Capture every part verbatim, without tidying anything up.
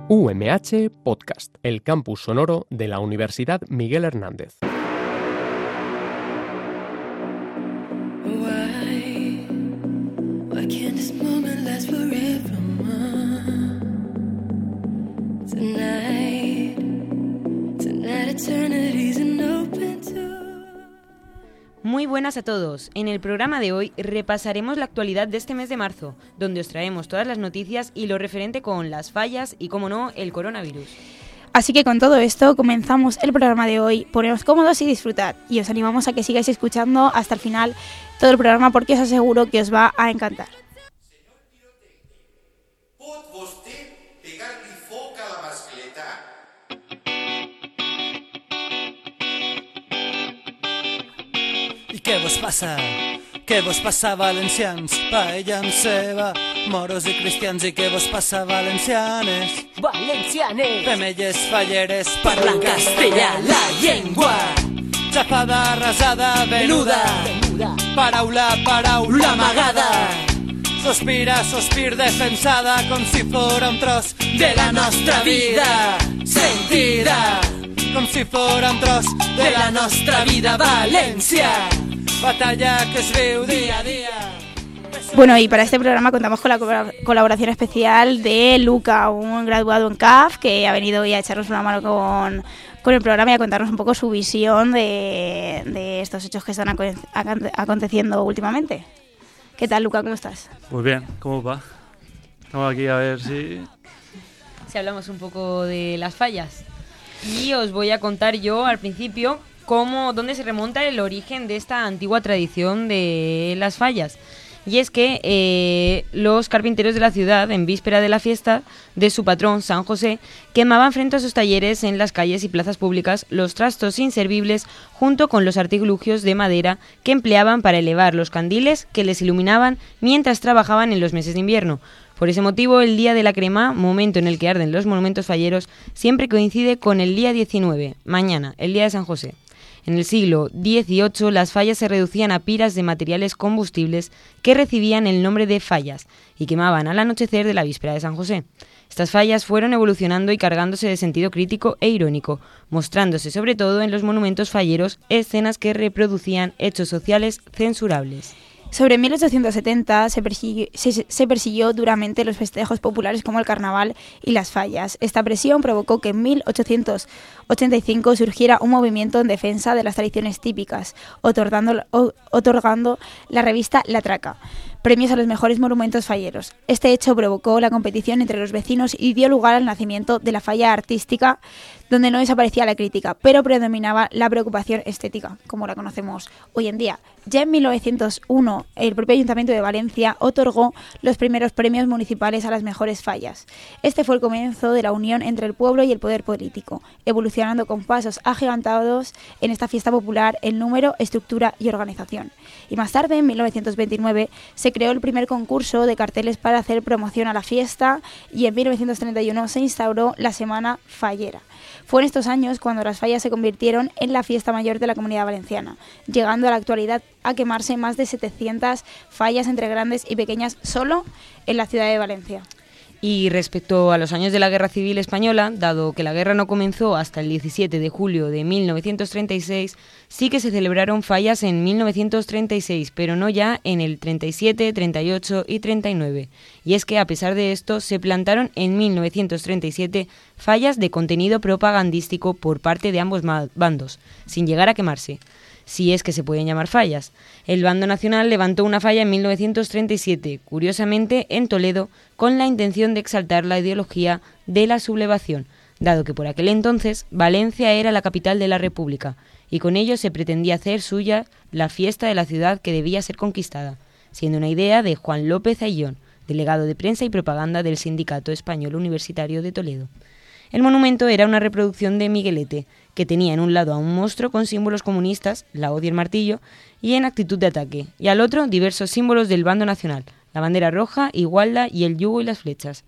U M H Podcast, el campus sonoro de la Universidad Miguel Hernández. Why, why can't this moment last forever? Tonight, tonight eternity's an open door. Muy buenas a todos. En el programa de hoy repasaremos la actualidad de este mes de marzo, donde os traemos todas las noticias y lo referente con las fallas y, como no, el coronavirus. Así que con todo esto comenzamos el programa de hoy. Poneos cómodos y disfrutad. Y os animamos a que sigáis escuchando hasta el final todo el programa porque os aseguro que os va a encantar. Què vos passa? Què vos passa, valencians? Paella amb ceba, moros i cristians. I què vos passa, valencianes? Valencianes! Femelles falleres, parlen castellà, la llengua. Xafada, arrasada, venuda, Venuda. paraula, paraula amagada. Sospira, sospir defensada, com si fora un tros de la nostra vida. Sentida, com si fora un tros de la nostra vida. València, batalla que es viu día a día. Bueno, y para este programa contamos con la colaboración especial de Luca, un graduado en C A F que ha venido hoy a echarnos una mano con, con el programa y a contarnos un poco su visión de, de estos hechos que están aconteciendo últimamente. ¿Qué tal, Luca? ¿Cómo estás? Muy bien, ¿cómo va? Estamos aquí a ver si... Si hablamos un poco de las fallas. Y os voy a contar yo al principio cómo, dónde se remonta el origen de esta antigua tradición de las fallas. Y es que eh, los carpinteros de la ciudad, en víspera de la fiesta de su patrón, San José, quemaban frente a sus talleres en las calles y plazas públicas los trastos inservibles junto con los artilugios de madera que empleaban para elevar los candiles que les iluminaban mientras trabajaban en los meses de invierno. Por ese motivo, el Día de la Crema, momento en el que arden los monumentos falleros, siempre coincide con el día diecinueve, mañana, el Día de San José. En el siglo dieciocho, las fallas se reducían a piras de materiales combustibles que recibían el nombre de fallas y quemaban al anochecer de la víspera de San José. Estas fallas fueron evolucionando y cargándose de sentido crítico e irónico, mostrándose sobre todo en los monumentos falleros escenas que reproducían hechos sociales censurables. Sobre mil ochocientos setenta se persiguió, se, se persiguió duramente los festejos populares como el carnaval y las fallas. Esta presión provocó que en mil ochocientos ochenta y cinco surgiera un movimiento en defensa de las tradiciones típicas, otorgando, otorgando la revista La Traca premios a los mejores monumentos falleros. Este hecho provocó la competición entre los vecinos y dio lugar al nacimiento de la falla artística, donde no desaparecía la crítica, pero predominaba la preocupación estética, como la conocemos hoy en día. Ya en mil novecientos uno, el propio Ayuntamiento de Valencia otorgó los primeros premios municipales a las mejores fallas. Este fue el comienzo de la unión entre el pueblo y el poder político, evolucionando con pasos agigantados en esta fiesta popular en número, estructura y organización. Y más tarde, en mil novecientos veintinueve, se creó el primer concurso de carteles para hacer promoción a la fiesta y en mil novecientos treinta y uno se instauró la Semana Fallera. Fue en estos años cuando las fallas se convirtieron en la fiesta mayor de la Comunidad Valenciana, llegando a la actualidad a quemarse más de setecientas fallas entre grandes y pequeñas solo en la ciudad de Valencia. Y respecto a los años de la Guerra Civil Española, dado que la guerra no comenzó hasta el diecisiete de julio de mil novecientos treinta y seis, sí que se celebraron fallas en mil novecientos treinta y seis, pero no ya en el treinta y siete, treinta y ocho y treinta y nueve. Y es que a pesar de esto, se plantaron en mil novecientos treinta y siete fallas de contenido propagandístico por parte de ambos bandos, sin llegar a quemarse. Si es que se pueden llamar fallas. El bando nacional levantó una falla en mil novecientos treinta y siete, curiosamente en Toledo, con la intención de exaltar la ideología de la sublevación, dado que por aquel entonces Valencia era la capital de la República, y con ello se pretendía hacer suya la fiesta de la ciudad que debía ser conquistada, siendo una idea de Juan López Ayllón, delegado de prensa y propaganda del Sindicato Español Universitario de Toledo. El monumento era una reproducción de Miguelete, que tenía en un lado a un monstruo con símbolos comunistas, la hoz y el martillo, y en actitud de ataque, y al otro diversos símbolos del bando nacional, la bandera roja, igualda y el yugo y las flechas.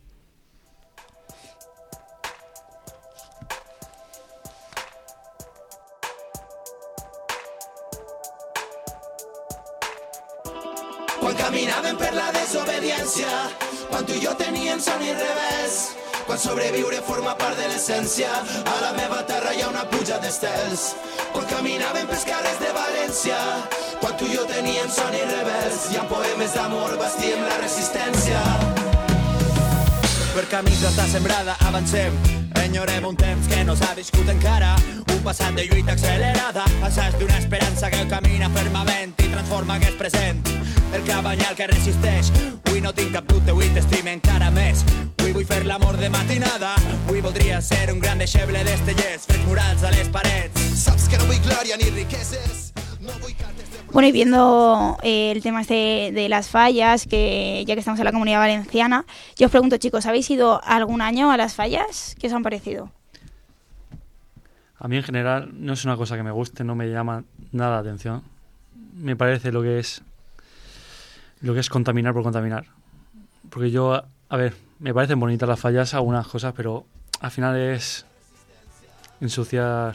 Quan caminaven per la desobediència quan tu i jo teníem son i revés, quan sobreviure forma part de l'essència. A la meva terra hi ha una pluja d'estels, quan caminàvem pels carrers de València, quan tu i jo teníem son i revés, i amb poemes d'amor bastíem la resistència. Per camins d'estar sembrada avancem, enyorem un temps que no s'ha viscut encara, un passat de lluita accelerada, assaig d'una esperança que camina fermament i transforma aquest present. El cabanyal que resisteix, avui no tinc cap dubte, avui t'estime encara més. Avui vull fer l'amor de matinada, avui voldria ser un gran deixeble d'estellers, fets murals a les parets. Saps que no vull glòria ni riqueses, no vull cartes de... Bueno, y viendo eh, el tema este de las fallas, que ya que estamos en la Comunidad Valenciana, yo os pregunto, chicos, ¿habéis ido algún año a las fallas? ¿Qué os han parecido? A mí en general no es una cosa que me guste, no me llama nada la atención. Me parece lo que es lo que es contaminar por contaminar. Porque yo, a ver, me parecen bonitas las fallas algunas cosas, pero al final es ensuciar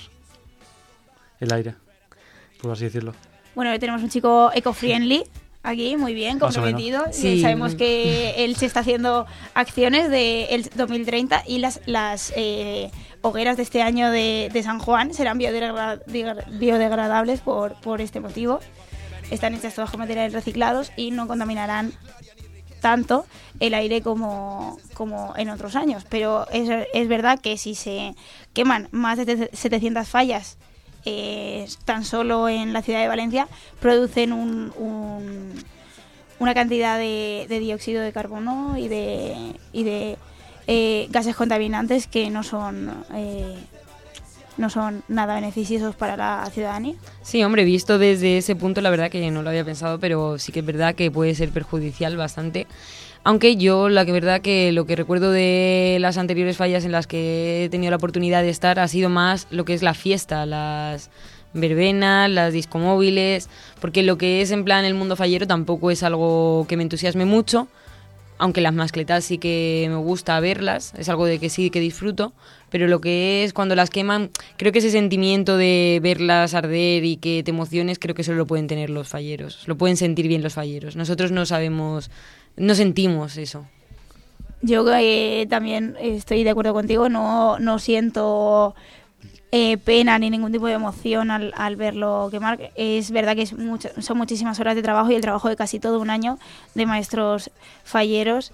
el aire, por así decirlo. Bueno, hoy tenemos un chico eco-friendly aquí, muy bien, comprometido. Sí. Sabemos que él se está haciendo acciones del dos mil treinta y las, las eh, hogueras de este año de, de San Juan serán biodegra- biodegradables por, por este motivo. Están hechas todas con materiales reciclados y no contaminarán tanto el aire como, como en otros años. Pero es, es verdad que si se queman más de setecientas fallas Eh, tan solo en la ciudad de Valencia, producen un, un, una cantidad de, de dióxido de carbono y de, y de eh, gases contaminantes que no son eh, no son nada beneficiosos para la ciudadanía. Sí, hombre, visto desde ese punto, la verdad que no lo había pensado, pero sí que es verdad que puede ser perjudicial bastante. Aunque yo, la que verdad que lo que recuerdo de las anteriores fallas en las que he tenido la oportunidad de estar ha sido más lo que es la fiesta, las verbenas, las discomóviles, porque lo que es en plan el mundo fallero tampoco es algo que me entusiasme mucho, aunque las mascletas sí que me gusta verlas, es algo de que sí que disfruto, pero lo que es cuando las queman, creo que ese sentimiento de verlas arder y que te emociones, creo que solo lo pueden tener los falleros, lo pueden sentir bien los falleros. Nosotros no sabemos... No sentimos eso. Yo eh, también estoy de acuerdo contigo, no, no siento eh, pena ni ningún tipo de emoción al, al verlo quemar. Es verdad que es mucho, son muchísimas horas de trabajo y el trabajo de casi todo un año de maestros falleros.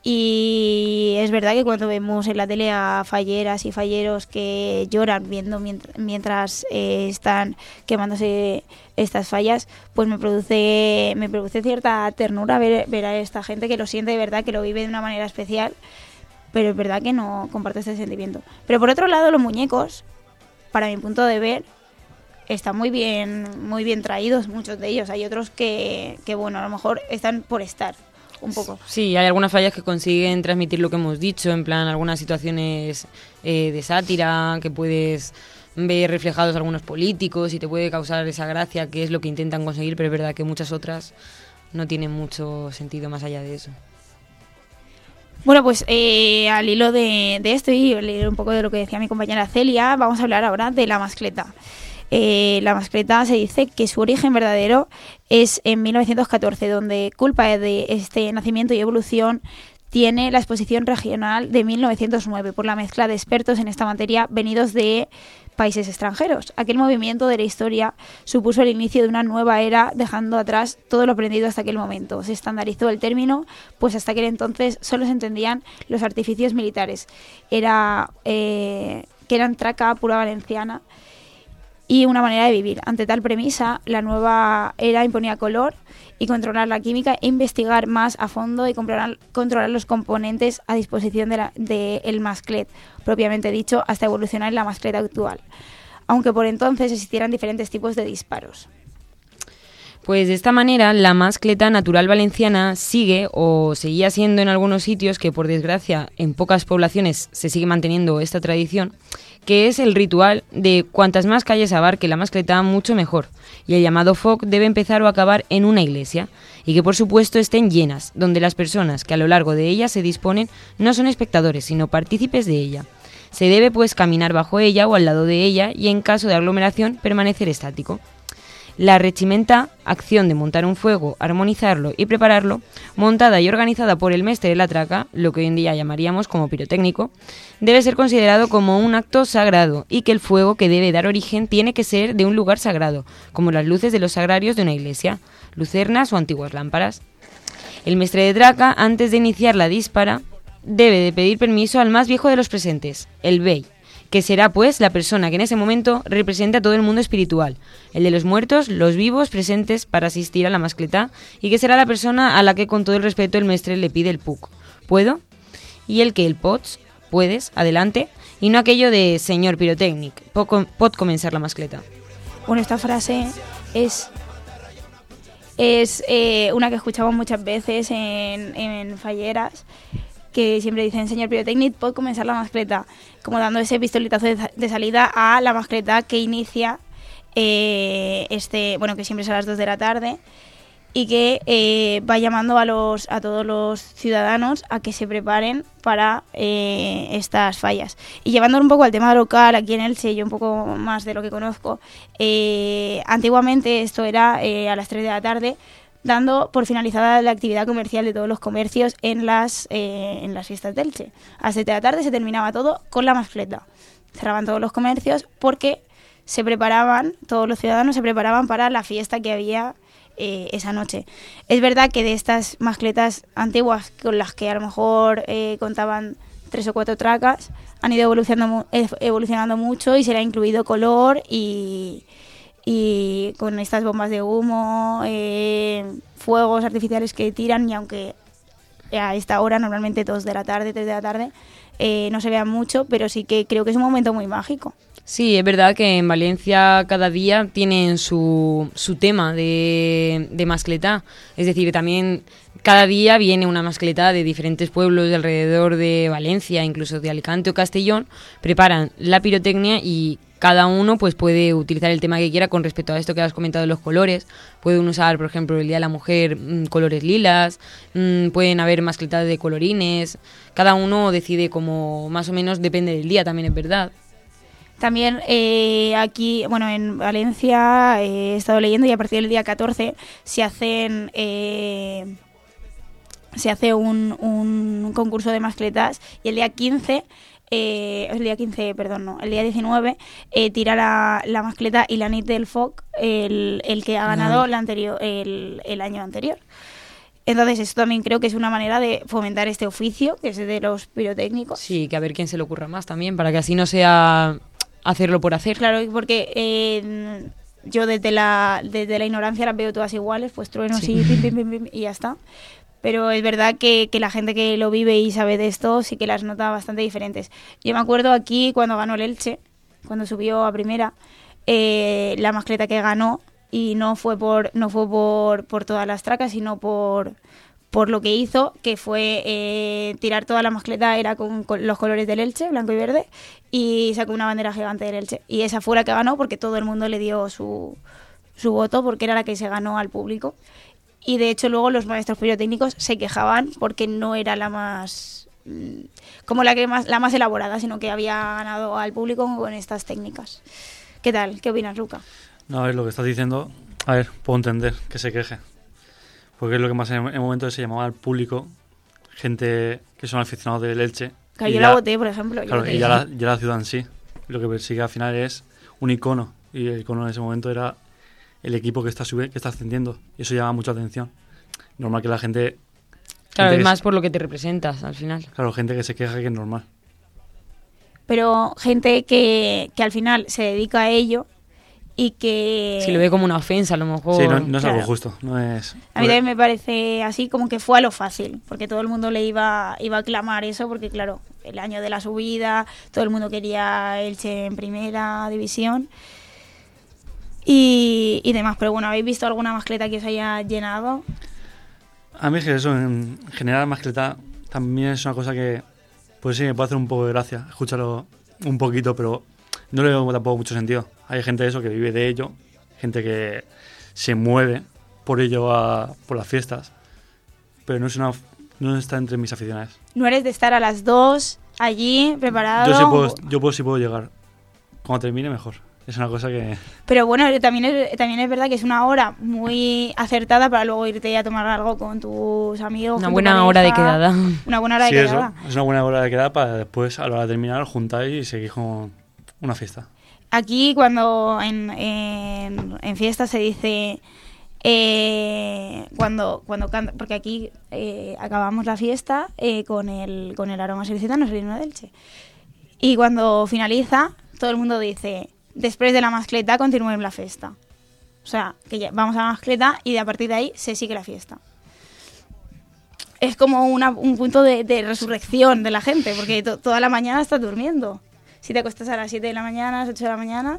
Y es verdad que cuando vemos en la tele a falleras y falleros que lloran viendo mientras, mientras eh, están quemándose estas fallas, pues me produce me produce cierta ternura ver, ver a esta gente que lo siente de verdad, que lo vive de una manera especial, pero es verdad que no comparto este sentimiento. Pero por otro lado, los muñecos, para mi punto de ver, están muy bien muy bien traídos, muchos de ellos. Hay otros que, que bueno, a lo mejor están por estar un poco. Sí, hay algunas fallas que consiguen transmitir lo que hemos dicho, en plan algunas situaciones eh, de sátira que puedes ver reflejados algunos políticos y te puede causar esa gracia, que es lo que intentan conseguir, pero es verdad que muchas otras no tienen mucho sentido más allá de eso. Bueno, pues eh, al hilo de, de esto y leer un poco de lo que decía mi compañera Celia, vamos a hablar ahora de la mascleta. Eh, la mascleta se dice que su origen verdadero es en mil novecientos catorce, donde culpa de este nacimiento y evolución tiene la exposición regional de mil novecientos nueve por la mezcla de expertos en esta materia venidos de países extranjeros. Aquel movimiento de la historia supuso el inicio de una nueva era, dejando atrás todo lo aprendido hasta aquel momento. Se estandarizó el término, pues hasta aquel entonces solo se entendían los artificios militares. Era eh, que eran traca pura valenciana y una manera de vivir. Ante tal premisa, la nueva era imponía color y controlar la química e investigar más a fondo y controlar, controlar los componentes a disposición del de de masclet, propiamente dicho, hasta evolucionar en la mascleta actual, aunque por entonces existieran diferentes tipos de disparos. Pues de esta manera, la mascleta natural valenciana sigue o seguía siendo en algunos sitios, que por desgracia en pocas poblaciones se sigue manteniendo esta tradición, que es el ritual de cuantas más calles abarque la mascleta, mucho mejor, y el llamado foc debe empezar o acabar en una iglesia, y que por supuesto estén llenas, donde las personas que a lo largo de ella se disponen no son espectadores, sino partícipes de ella. Se debe pues caminar bajo ella o al lado de ella y en caso de aglomeración permanecer estático. La rechimenta, acción de montar un fuego, armonizarlo y prepararlo, montada y organizada por el mestre de la traca, lo que hoy en día llamaríamos como pirotécnico, debe ser considerado como un acto sagrado y que el fuego que debe dar origen tiene que ser de un lugar sagrado, como las luces de los sagrarios de una iglesia, lucernas o antiguas lámparas. El mestre de traca, antes de iniciar la dispara, debe de pedir permiso al más viejo de los presentes, el bey, que será pues la persona que en ese momento represente a todo el mundo espiritual, el de los muertos, los vivos presentes para asistir a la mascletá, y que será la persona a la que con todo el respeto el mestre le pide el puc, ¿puedo? Y el que el pots, puedes, adelante, y no aquello de señor pirotécnic, pot, pot comenzar la mascleta. Bueno, esta frase es, es eh, una que escuchamos muchas veces en, en falleras, que siempre dicen, señor pirotécnic, puede comenzar la mascleta, como dando ese pistoletazo de, de salida a la mascleta que inicia, eh, este, bueno, que siempre es a las dos de la tarde, y que eh, va llamando a los a todos los ciudadanos a que se preparen para eh, estas fallas. Y llevándolo un poco al tema local, aquí en Elche, yo un poco más de lo que conozco, eh, antiguamente esto era eh, a las tres de la tarde, dando por finalizada la actividad comercial de todos los comercios en las eh, en las fiestas de Elche. A las siete de la tarde se terminaba todo con la mascleta. Cerraban todos los comercios porque se preparaban, todos los ciudadanos se preparaban para la fiesta que había eh, esa noche. Es verdad que de estas mascletas antiguas, con las que a lo mejor eh, contaban tres o cuatro tracas, han ido evolucionando, evolucionando mucho y se le ha incluido color y... y con estas bombas de humo, eh, fuegos artificiales que tiran, y aunque a esta hora, normalmente dos de la tarde, tres de la tarde, eh, no se vea mucho, pero sí que creo que es un momento muy mágico. Sí, es verdad que en Valencia cada día tienen su, su tema de, de mascletá, es decir, también cada día viene una mascletá de diferentes pueblos de alrededor de Valencia, incluso de Alicante o Castellón, preparan la pirotecnia y cada uno pues puede utilizar el tema que quiera con respecto a esto que has comentado de los colores. Pueden usar, por ejemplo, el Día de la Mujer, mmm, colores lilas, mmm, pueden haber mascletadas de colorines. Cada uno decide como más o menos, depende del día también, es verdad. También eh, aquí, bueno, en Valencia eh, he estado leyendo y a partir del día catorce se hacen... Eh, se hace un, un concurso de mascletas y el día quince... Eh, el día quince, perdón, no, el día diecinueve eh, tira la, la mascleta y la nit del foc el, el que ha ganado la anterior, el, el año anterior. Entonces esto también creo que es una manera de fomentar este oficio, que es de los pirotécnicos. Sí, que a ver quién se le ocurra más también, para que así no sea hacerlo por hacer. Claro, porque eh, yo desde la, desde la ignorancia las veo todas iguales, pues truenos sí. y pim, pim, pim, pim, y ya está. Pero es verdad que, que la gente que lo vive y sabe de esto sí que las nota bastante diferentes. Yo me acuerdo aquí cuando ganó el Elche, cuando subió a primera, eh, la mascleta que ganó, y no fue por no fue por, por todas las tracas, sino por, por lo que hizo, que fue eh, tirar toda la mascleta, era con, con los colores del Elche, blanco y verde, y sacó una bandera gigante del Elche. Y esa fue la que ganó porque todo el mundo le dio su, su voto, porque era la que se ganó al público. Y de hecho luego los maestros pirotécnicos se quejaban porque no era la más como la que más la más elaborada, sino que había ganado al público con estas técnicas. ¿Qué tal? ¿Qué opinas, Luca? No, a ver, lo que estás diciendo, a ver, puedo entender que se queje, porque es lo que más en el momento se llamaba al público, gente que son aficionados del Elche. Claro, yo ya, la voté, por ejemplo. Claro, voté. y ya la, ya la ciudad en sí, lo que persigue al final es un icono, y el icono en ese momento era el equipo que está sube, que está ascendiendo, y eso llama mucha atención. Normal que la gente... Claro, gente es más se, por lo que te representas al final. Claro, gente que se queja, que es normal. Pero gente que, que al final se dedica a ello y que... Si lo ve como una ofensa, a lo mejor... Sí, no, no es claro. algo justo, no es... A mí también me parece así, como que fue a lo fácil, porque todo el mundo le iba, iba a clamar eso, porque claro, el año de la subida, todo el mundo quería Elche en primera división... Y, y demás, pero bueno, ¿habéis visto alguna mascleta que os haya llenado? A mí es que eso, en general, mascleta también es una cosa que, pues sí, me puede hacer un poco de gracia escucharlo un poquito, pero no le veo tampoco mucho sentido. Hay gente de eso que vive de ello, gente que se mueve por ello a, por las fiestas, pero no es una no está entre mis aficiones. ¿No eres de estar a las dos allí, preparado? Yo sí puedo, yo puedo, sí puedo llegar. Cuando termine, mejor. Es una cosa que... Pero bueno, también es, también es verdad que es una hora muy acertada para luego irte a tomar algo con tus amigos. Una con tu buena pareja. hora de quedada. Una buena hora Sí, de eso. quedada. Es una buena hora de quedada para después, a la hora de terminar, os juntáis y seguís con una fiesta. Aquí cuando en, en, en fiestas se dice... Eh, cuando cuando canta, porque aquí eh, acabamos la fiesta eh, con el con el Aromas Ilicitanos, el himno de Elche. Y cuando finaliza, todo el mundo dice... Después de la mascleta continuem la fiesta. O sea, que ya vamos a la mascleta y de a partir de ahí se sigue la fiesta. Es como una, un punto de, de resurrección de la gente, porque to, toda la mañana estás durmiendo. Si te acuestas a las siete de la mañana, a las ocho de la mañana.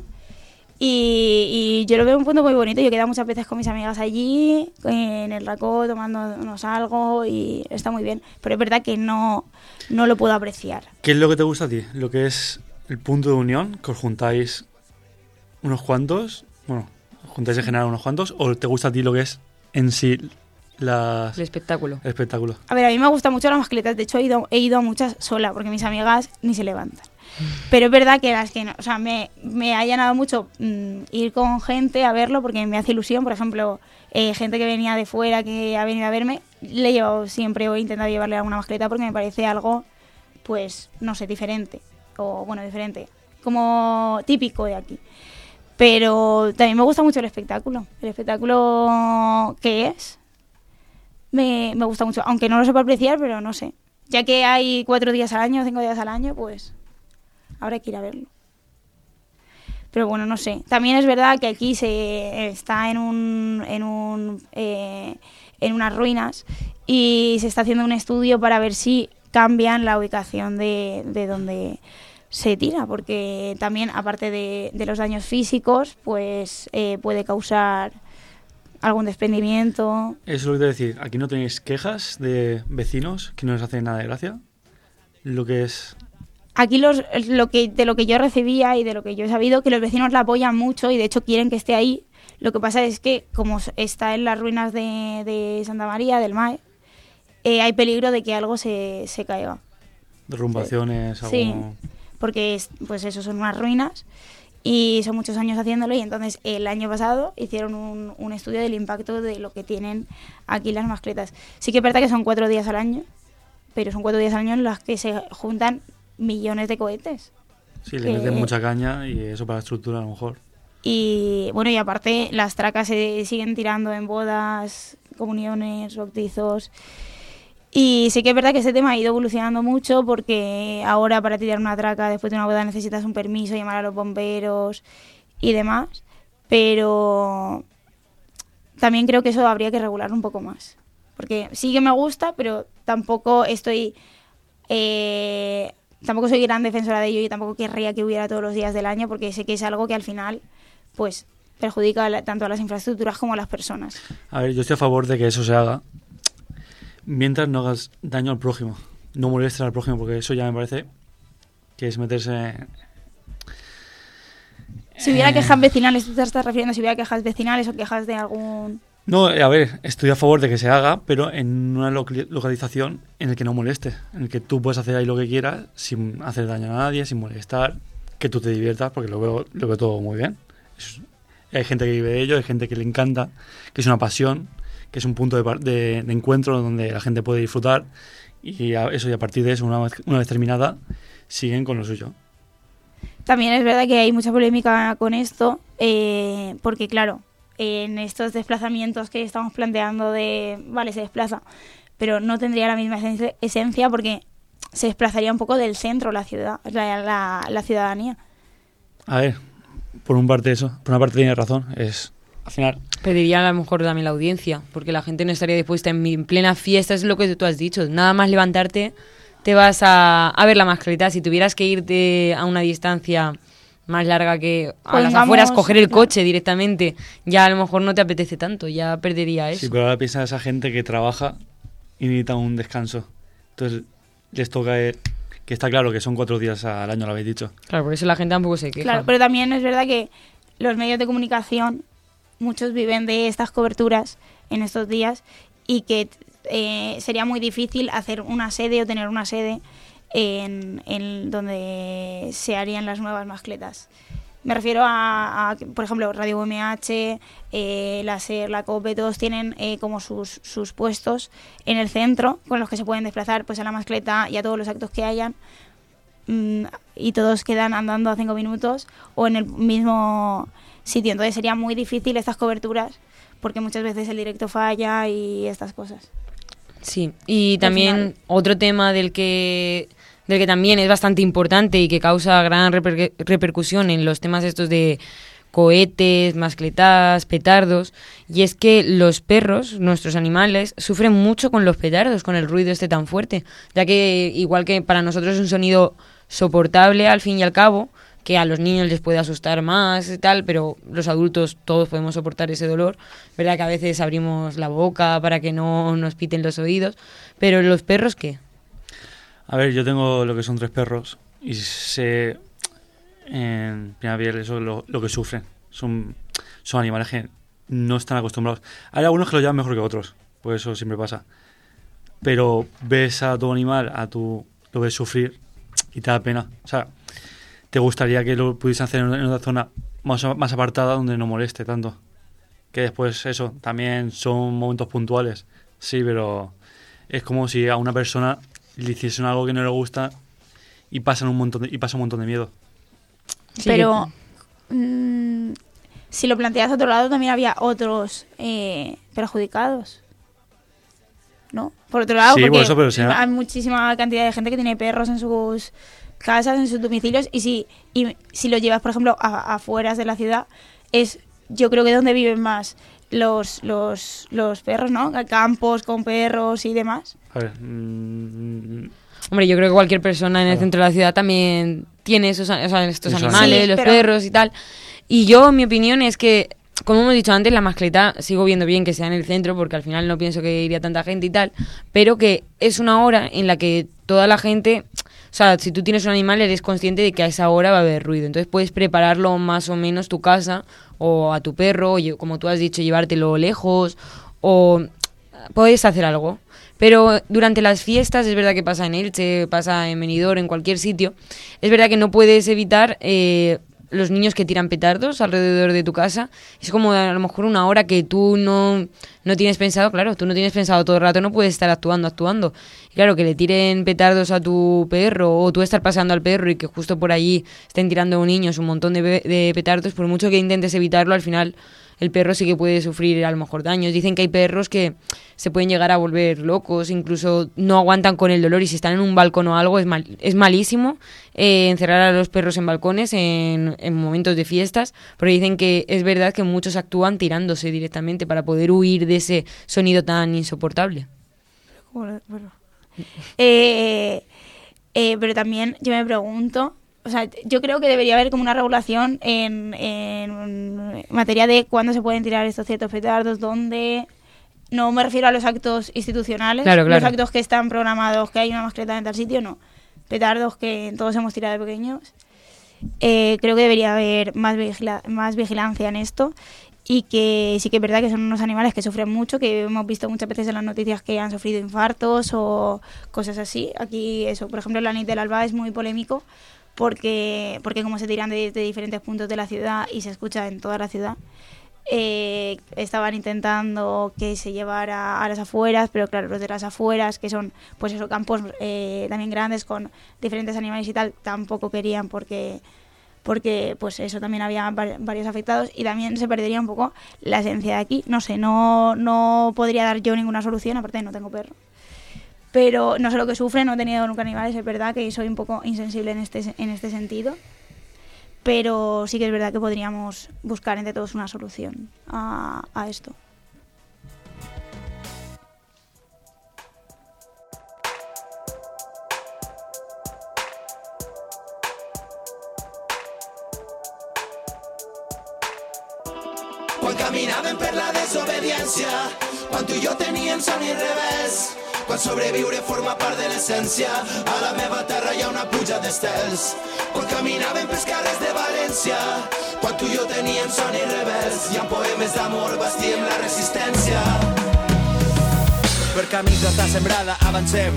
Y, y yo lo veo un punto muy bonito. Yo he quedado muchas veces con mis amigas allí, en el Racó, tomándonos algo y está muy bien. Pero es verdad que no, no lo puedo apreciar. ¿Qué es lo que te gusta a ti? Lo que es el punto de unión, que os juntáis unos cuantos, bueno, os juntáis en general unos cuantos, o te gusta a ti lo que es en sí las... El espectáculo. el espectáculo? A ver, a mí me gustan mucho las mascletas. De hecho, he ido, he ido a muchas sola, porque mis amigas ni se levantan. Pero es verdad que las que no, o sea, me, me ha llenado mucho mmm, ir con gente a verlo, porque me hace ilusión. Por ejemplo, eh, gente que venía de fuera, que ha venido a verme, le he llevado siempre o he intentado llevarle alguna mascleta porque me parece algo, pues, no sé, diferente. O, bueno, diferente. Como típico de aquí. Pero también me gusta mucho el espectáculo. El espectáculo que es, me, me gusta mucho. Aunque no lo sepa apreciar, pero no sé. Ya que hay cuatro días al año, cinco días al año, pues ahora hay que ir a verlo. Pero bueno, no sé. También es verdad que aquí se está en un, en un eh, en unas ruinas y se está haciendo un estudio para ver si cambian la ubicación de, de donde se tira, porque también, aparte de, de los daños físicos, pues eh, puede causar algún desprendimiento. Eso es lo que te voy a decir. Aquí no tenéis quejas de vecinos que no les hacen nada de gracia. Lo que es... Aquí los, lo que, de lo que yo recibía y de lo que yo he sabido, que los vecinos la apoyan mucho y de hecho quieren que esté ahí. Lo que pasa es que, como está en las ruinas de, de Santa María, del Mae, eh, hay peligro de que algo se, se caiga. Derrumbaciones, algo... Sí, porque es, pues eso, son unas ruinas y son muchos años haciéndolo, y entonces el año pasado hicieron un, un estudio del impacto de lo que tienen aquí las mascletas. Sí que es verdad que son cuatro días al año, pero son cuatro días al año en los que se juntan millones de cohetes. Sí, le que... meten mucha caña y eso para la estructura a lo mejor. Y bueno, y aparte las tracas se siguen tirando en bodas, comuniones, bautizos. Y sí que es verdad que este tema ha ido evolucionando mucho, porque ahora para tirar una traca después de una boda necesitas un permiso, llamar a los bomberos y demás. Pero también creo que eso habría que regularlo un poco más. Porque sí que me gusta, pero tampoco estoy... Eh, tampoco soy gran defensora de ello y tampoco querría que hubiera todos los días del año, porque sé que es algo que al final pues perjudica la, tanto a las infraestructuras como a las personas. A ver, yo estoy a favor de que eso se haga mientras no hagas daño al prójimo, no molestes al prójimo, porque eso ya me parece que es meterse... Si hubiera eh... quejas vecinales, ¿tú te estás refiriendo si hubiera quejas vecinales o quejas de algún...? No, a ver, estoy a favor de que se haga, pero en una loca- localización en la que no moleste, en el que tú puedes hacer ahí lo que quieras sin hacer daño a nadie, sin molestar, que tú te diviertas, porque lo veo, lo veo todo muy bien. Es, hay gente que vive de ello, hay gente que le encanta, que es una pasión, que es un punto de, de, de encuentro donde la gente puede disfrutar, y a eso, y a partir de eso, una vez, una vez terminada, siguen con lo suyo. También es verdad que hay mucha polémica con esto, eh, porque claro, en estos desplazamientos que estamos planteando de, vale, se desplaza, pero no tendría la misma esencia, esencia porque se desplazaría un poco del centro la ciudad, la, la, la ciudadanía. A ver, por una parte eso, por una parte tiene razón, es al final... Perdería a lo mejor también la audiencia, porque la gente no estaría dispuesta en plena fiesta, es lo que tú has dicho, nada más levantarte te vas a, a ver la mascleta. Si tuvieras que irte a una distancia más larga que a pues las vamos, afueras, coger el claro. coche directamente, ya a lo mejor no te apetece tanto, ya perdería eso. Sí, pero ahora piensa esa gente que trabaja y necesita un descanso. Entonces les toca ir, que está claro que son cuatro días al año, lo habéis dicho. Claro, por eso la gente tampoco se queja. Claro, pero también es verdad que los medios de comunicación, muchos viven de estas coberturas en estos días y que eh, sería muy difícil hacer una sede o tener una sede en, en donde se harían las nuevas mascletas. Me refiero a, a por ejemplo, Radio U M H, eh, la SER, la COPE, todos tienen eh, como sus, sus puestos en el centro con los que se pueden desplazar pues a la mascleta y a todos los actos que hayan. Y todos quedan andando a cinco minutos o en el mismo sitio. Entonces sería muy difícil estas coberturas porque muchas veces el directo falla y estas cosas. Sí, y también otro tema del que del que también es bastante importante y que causa gran reper- repercusión en los temas estos de cohetes, mascletas, petardos, y es que los perros, nuestros animales, sufren mucho con los petardos, con el ruido este tan fuerte, ya que igual que para nosotros es un sonido soportable al fin y al cabo, que a los niños les puede asustar más y tal, pero los adultos todos podemos soportar ese dolor, verdad que a veces abrimos la boca para que no nos piten los oídos, pero los perros, ¿qué? A ver, yo tengo lo que son tres perros y sé en primera piel eso lo, lo que sufren. Son, son animales que no están acostumbrados. Hay algunos que lo llevan mejor que otros, pues eso siempre pasa. Pero ves a tu animal, a tu lo ves sufrir y te da pena. O sea, te gustaría que lo pudiesen hacer en otra zona más, más apartada donde no moleste tanto. Que después eso, también son momentos puntuales. Sí, pero es como si a una persona le hiciesen algo que no le gusta y pasan un montón de, y pasa un montón de miedo. Sí, pero mmm, si lo planteas a otro lado también había otros eh, perjudicados, ¿no? Por otro lado, sí, porque por eso, pero si no... hay muchísima cantidad de gente que tiene perros en sus casas, en sus domicilios, y si y si lo llevas, por ejemplo, a, afuera de la ciudad, es yo creo que donde viven más los los los perros, ¿no? Campos con perros y demás. A ver, mmm... Hombre, yo creo que cualquier persona en el centro de la ciudad también tiene esos, o sea, estos Eso animales, sí, los pero... perros y tal. Y yo, mi opinión es que, como hemos dicho antes, la mascleta sigo viendo bien que sea en el centro, porque al final no pienso que iría tanta gente y tal, pero que es una hora en la que toda la gente... O sea, si tú tienes un animal, eres consciente de que a esa hora va a haber ruido. Entonces puedes prepararlo más o menos tu casa o a tu perro, o como tú has dicho, llevártelo lejos, o puedes hacer algo. Pero durante las fiestas, es verdad que pasa en Elche, pasa en Benidorm, en cualquier sitio, es verdad que no puedes evitar eh, los niños que tiran petardos alrededor de tu casa. Es como a lo mejor una hora que tú no, no tienes pensado, claro, tú no tienes pensado todo el rato, no puedes estar actuando, actuando. Y claro, que le tiren petardos a tu perro o tú estar pasando al perro y que justo por allí estén tirando a niños un montón de, de petardos, por mucho que intentes evitarlo, al final... el perro sí que puede sufrir a lo mejor daños. Dicen que hay perros que se pueden llegar a volver locos, incluso no aguantan con el dolor y si están en un balcón o algo es mal, es malísimo eh, encerrar a los perros en balcones en, en momentos de fiestas, pero dicen que es verdad que muchos actúan tirándose directamente para poder huir de ese sonido tan insoportable. Bueno, bueno. eh, eh, pero también yo me pregunto, o sea, yo creo que debería haber como una regulación en, en materia de cuándo se pueden tirar estos ciertos petardos, dónde... No me refiero a los actos institucionales, claro, claro. Los actos que están programados, que hay una mascleta en tal sitio, no. Petardos que todos hemos tirado de pequeños. Eh, creo que debería haber más, vigila- más vigilancia en esto y que sí que es verdad que son unos animales que sufren mucho, que hemos visto muchas veces en las noticias que han sufrido infartos o cosas así. Aquí eso, por ejemplo, la Nit del Alba es muy polémico, porque porque como se tiran de, de diferentes puntos de la ciudad y se escucha en toda la ciudad, eh, estaban intentando que se llevara a las afueras, pero claro, los de las afueras, que son pues esos campos eh, también grandes con diferentes animales y tal, tampoco querían porque porque pues eso también había varios afectados y también se perdería un poco la esencia de aquí. No sé, no, no podría dar yo ninguna solución, aparte no tengo perro. Pero no sé lo que sufre, no he tenido nunca animales, es verdad que soy un poco insensible en este, en este sentido. Pero sí que es verdad que podríamos buscar entre todos una solución a, a esto. Quan caminaven per la desobediència, quan tu i jo teníem son i revés, quan sobreviure forma part de l'essència, a la meva terra hi ha una pluja d'estels. Quan caminaven pels carrers de València, quan tu i jo teníem son i revés, i amb poemes d'amor bastíem la resistència. Per camins d'alta sembrada avancem,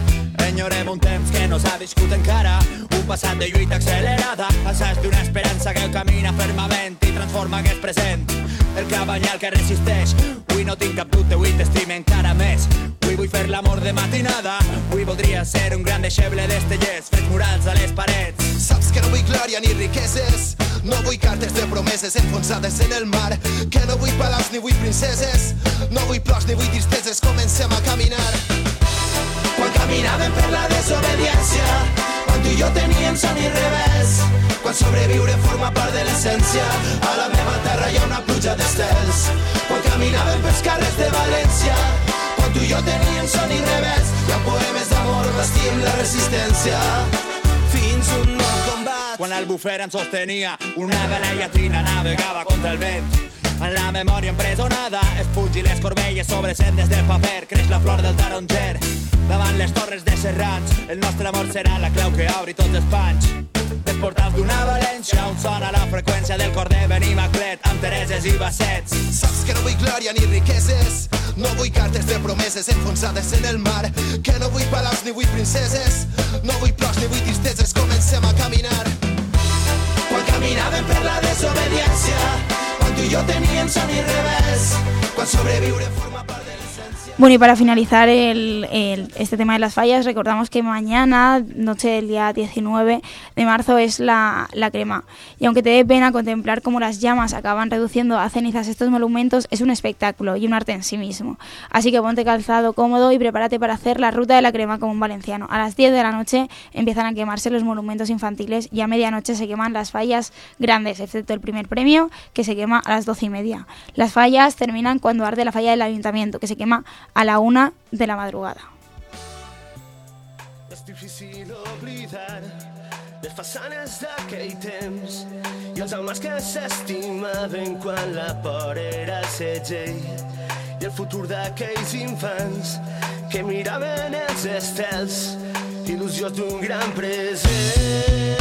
Enyorem un temps que no s'ha viscut encara, un passat de lluita accelerada, assaig d'una esperança que camina fermament i transforma aquest present. El cabanyal que resisteix, avui no tinc cap dubte, avui t'estime encara més. Avui vull fer l'amor de matinada, avui voldria ser un gran deixeble d'estellers, fets murals a les parets. Saps que no vull glòria ni riqueses, no vull cartes de promeses enfonsades en el mar, que no vull palaus ni vull princeses, no vull plors ni vull tristeses, comencem a caminar. Quan caminàvem per la desobediència, quan tu i jo teníem son i revés, quan sobreviure forma part de l'essència, a la meva terra hi ha una pluja d'estels. Quan caminàvem pels carrers de València, quan tu i jo teníem son i revés, hi ha poemes d'amor, l'estim, la resistència, fins un nou combat. Quan el bufera ens sostenia, una vela llatina navegava contra el vent. En la memòria empresonada, es fuig i les corbelles sobre sendes de paper, creix la flor del taronger. Davant les torres de Serrans, el nostre amor serà la clau que obri tots els panys. Els portals d'una València on sona la freqüència del cor de Benimaclet amb Tereses i Bassets. Saps que no vull glòria ni riqueses, no vull cartes de promeses enfonsades en el mar, que no vull palaus ni vull princeses, no vull plors ni vull tristeses, comencem a caminar. Quan caminàvem per la desobediència, quan tu i jo teníem son i revés, quan sobreviure forma part de l'essència. Bueno, y para finalizar el, el, este tema de las fallas, recordamos que mañana, noche del día diecinueve de marzo, es la, la crema. Y aunque te dé pena contemplar cómo las llamas acaban reduciendo a cenizas estos monumentos, es un espectáculo y un arte en sí mismo. Así que ponte calzado cómodo y prepárate para hacer la ruta de la crema como un valenciano. A las diez de la noche empiezan a quemarse los monumentos infantiles y a medianoche se queman las fallas grandes, excepto el primer premio, que se quema a las doce y media. Las fallas terminan cuando arde la falla del ayuntamiento, que se quema a la una de la madrugada. És difícil oblidar les façanes d'aquell temps i els homes que s'estimaven quan la por era el segell i el futur d'aquells infants que miraven els estels, il·lusions d'un gran present.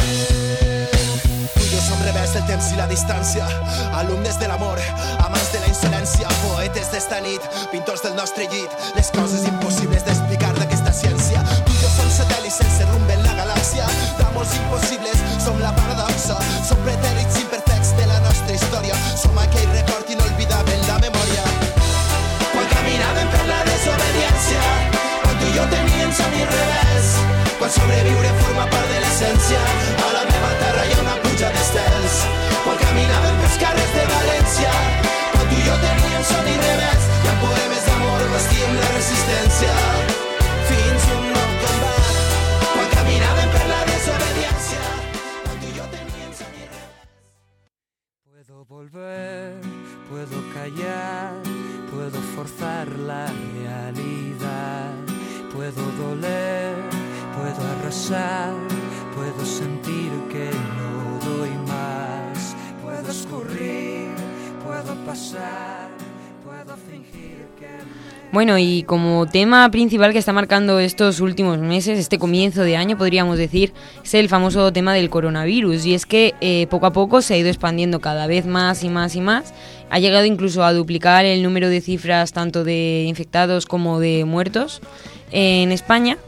Som rebels del temps i la distància, alumnes de l'amor, amants de la insolència, poetes d'esta nit, pintors del nostre llit, les coses impossibles d'explicar d'aquesta ciència. Tu i jo som satèl·lits sense rumb en la galàxia, d'amors impossibles, som la paradoxa, som pretèrits imperfectes de la nostra història, som aquell record inolvidable en la memòria. Quan caminàvem per la desobediència, quan tu i jo teníem son i revés, quan sobreviure forma part de l'essència, a la meva terra hi ha una pluja d'estels. Quan caminàvem pels carrers de València, quan tu i jo teníem son i revés, hi ha poemes d'amor, l'estim, la resistència, fins un nou combat. Quan caminàvem per la desobediència, quan tu i jo teníem son i revés. Puedo volver, puedo callar, puedo forzar la realidad, puedo doler, puedo arrasar, puedo sentir que no doy más, puedo escurrir, puedo pasar, puedo fingir que... Bueno, y como tema principal que está marcando estos últimos meses, este comienzo de año, podríamos decir, es el famoso tema del coronavirus. Y es que eh, poco a poco se ha ido expandiendo cada vez más y más y más. Ha llegado incluso a duplicar el número de cifras tanto de infectados como de muertos en España.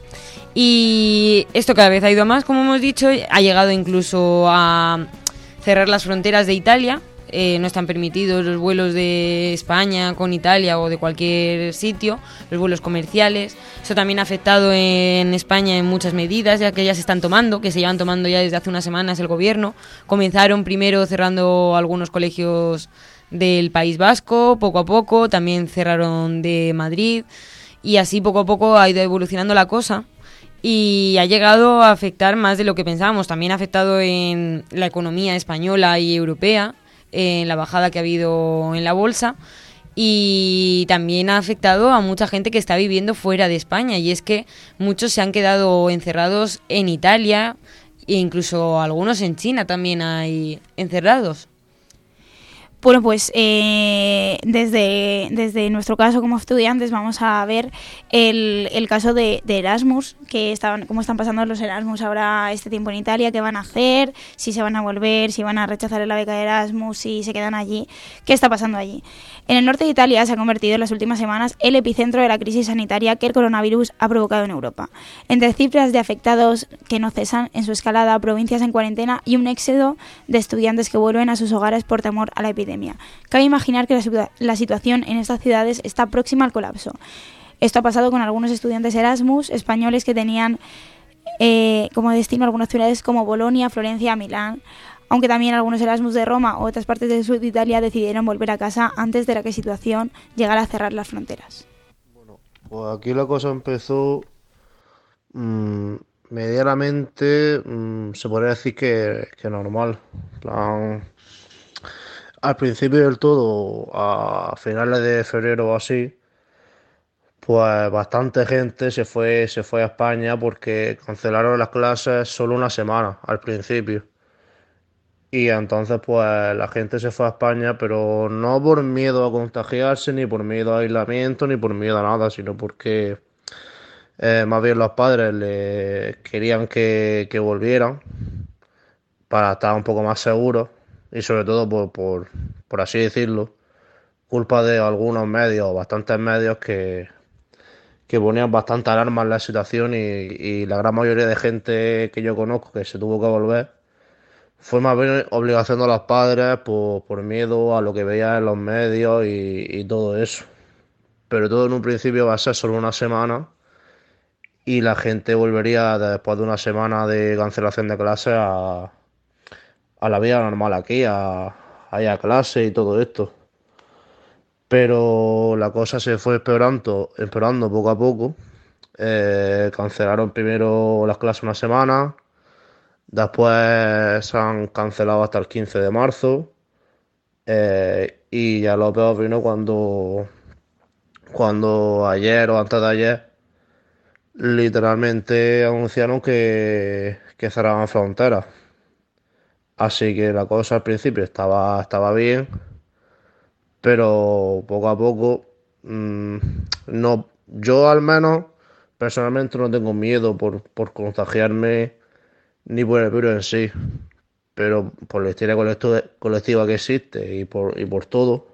Y esto cada vez ha ido a más, como hemos dicho, ha llegado incluso a cerrar las fronteras de Italia. Eh, no están permitidos los vuelos de España con Italia o de cualquier sitio, los vuelos comerciales. Eso también ha afectado en España en muchas medidas, ya que ya se están tomando, que se llevan tomando ya desde hace unas semanas el gobierno. Comenzaron primero cerrando algunos colegios del País Vasco, poco a poco, también cerraron de Madrid, y así poco a poco ha ido evolucionando la cosa. Y ha llegado a afectar más de lo que pensábamos. También ha afectado en la economía española y europea, en la bajada que ha habido en la bolsa, y también ha afectado a mucha gente que está viviendo fuera de España, y es que muchos se han quedado encerrados en Italia e incluso algunos en China también hay encerrados. Bueno, pues eh, desde, desde nuestro caso como estudiantes vamos a ver el, el caso de, de Erasmus, que estaban, cómo están pasando los Erasmus ahora este tiempo en Italia, qué van a hacer, si se van a volver, si van a rechazar la beca de Erasmus, si se quedan allí, qué está pasando allí. En el norte de Italia se ha convertido en las últimas semanas el epicentro de la crisis sanitaria que el coronavirus ha provocado en Europa. Entre cifras de afectados que no cesan en su escalada, provincias en cuarentena y un éxodo de estudiantes que vuelven a sus hogares por temor a la epidemia. Cabe imaginar que la, la situación en estas ciudades está próxima al colapso. Esto ha pasado con algunos estudiantes Erasmus españoles que tenían eh, como destino algunas ciudades como Bolonia, Florencia, Milán, aunque también algunos Erasmus de Roma o otras partes del sur de Italia decidieron volver a casa antes de la que situación llegara a cerrar las fronteras. Bueno, pues aquí la cosa empezó mmm, medianamente, mmm, se podría decir que, que normal. En plan, al principio del todo, a finales de febrero o así, pues bastante gente se fue, se fue a España porque cancelaron las clases solo una semana al principio. Y entonces pues la gente se fue a España, pero no por miedo a contagiarse, ni por miedo a aislamiento, ni por miedo a nada, sino porque eh, más bien los padres le querían que, que volvieran para estar un poco más seguros. Y sobre todo, por, por, por así decirlo, culpa de algunos medios, bastantes medios que, que ponían bastante alarma en la situación y, y la gran mayoría de gente que yo conozco que se tuvo que volver fue más bien obligación de los padres por, por miedo a lo que veían en los medios y, y todo eso. Pero todo en un principio va a ser solo una semana y la gente volvería después de una semana de cancelación de clases a... a la vida normal aquí, a, a ir a clase y todo esto. Pero la cosa se fue empeorando, empeorando poco a poco. Eh, cancelaron primero las clases una semana, después se han cancelado hasta el quince de marzo, eh, y ya lo peor vino cuando, cuando ayer o antes de ayer literalmente anunciaron que, que cerraban fronteras. Así que la cosa al principio estaba, estaba bien, pero poco a poco, mmm, no, yo al menos personalmente no tengo miedo por, por contagiarme ni por el virus en sí, pero por la histeria colectiva que existe y por, y por todo,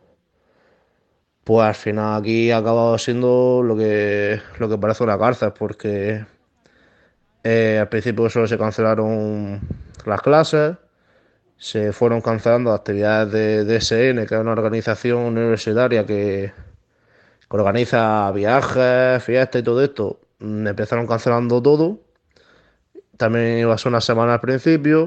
pues al final aquí ha acabado siendo lo que, lo que parece una cárcel, porque eh, al principio solo se cancelaron las clases. Se fueron cancelando actividades de D S N, que es una organización universitaria que, que organiza viajes, fiestas y todo esto. Empezaron cancelando todo. También iba a ser una semana al principio.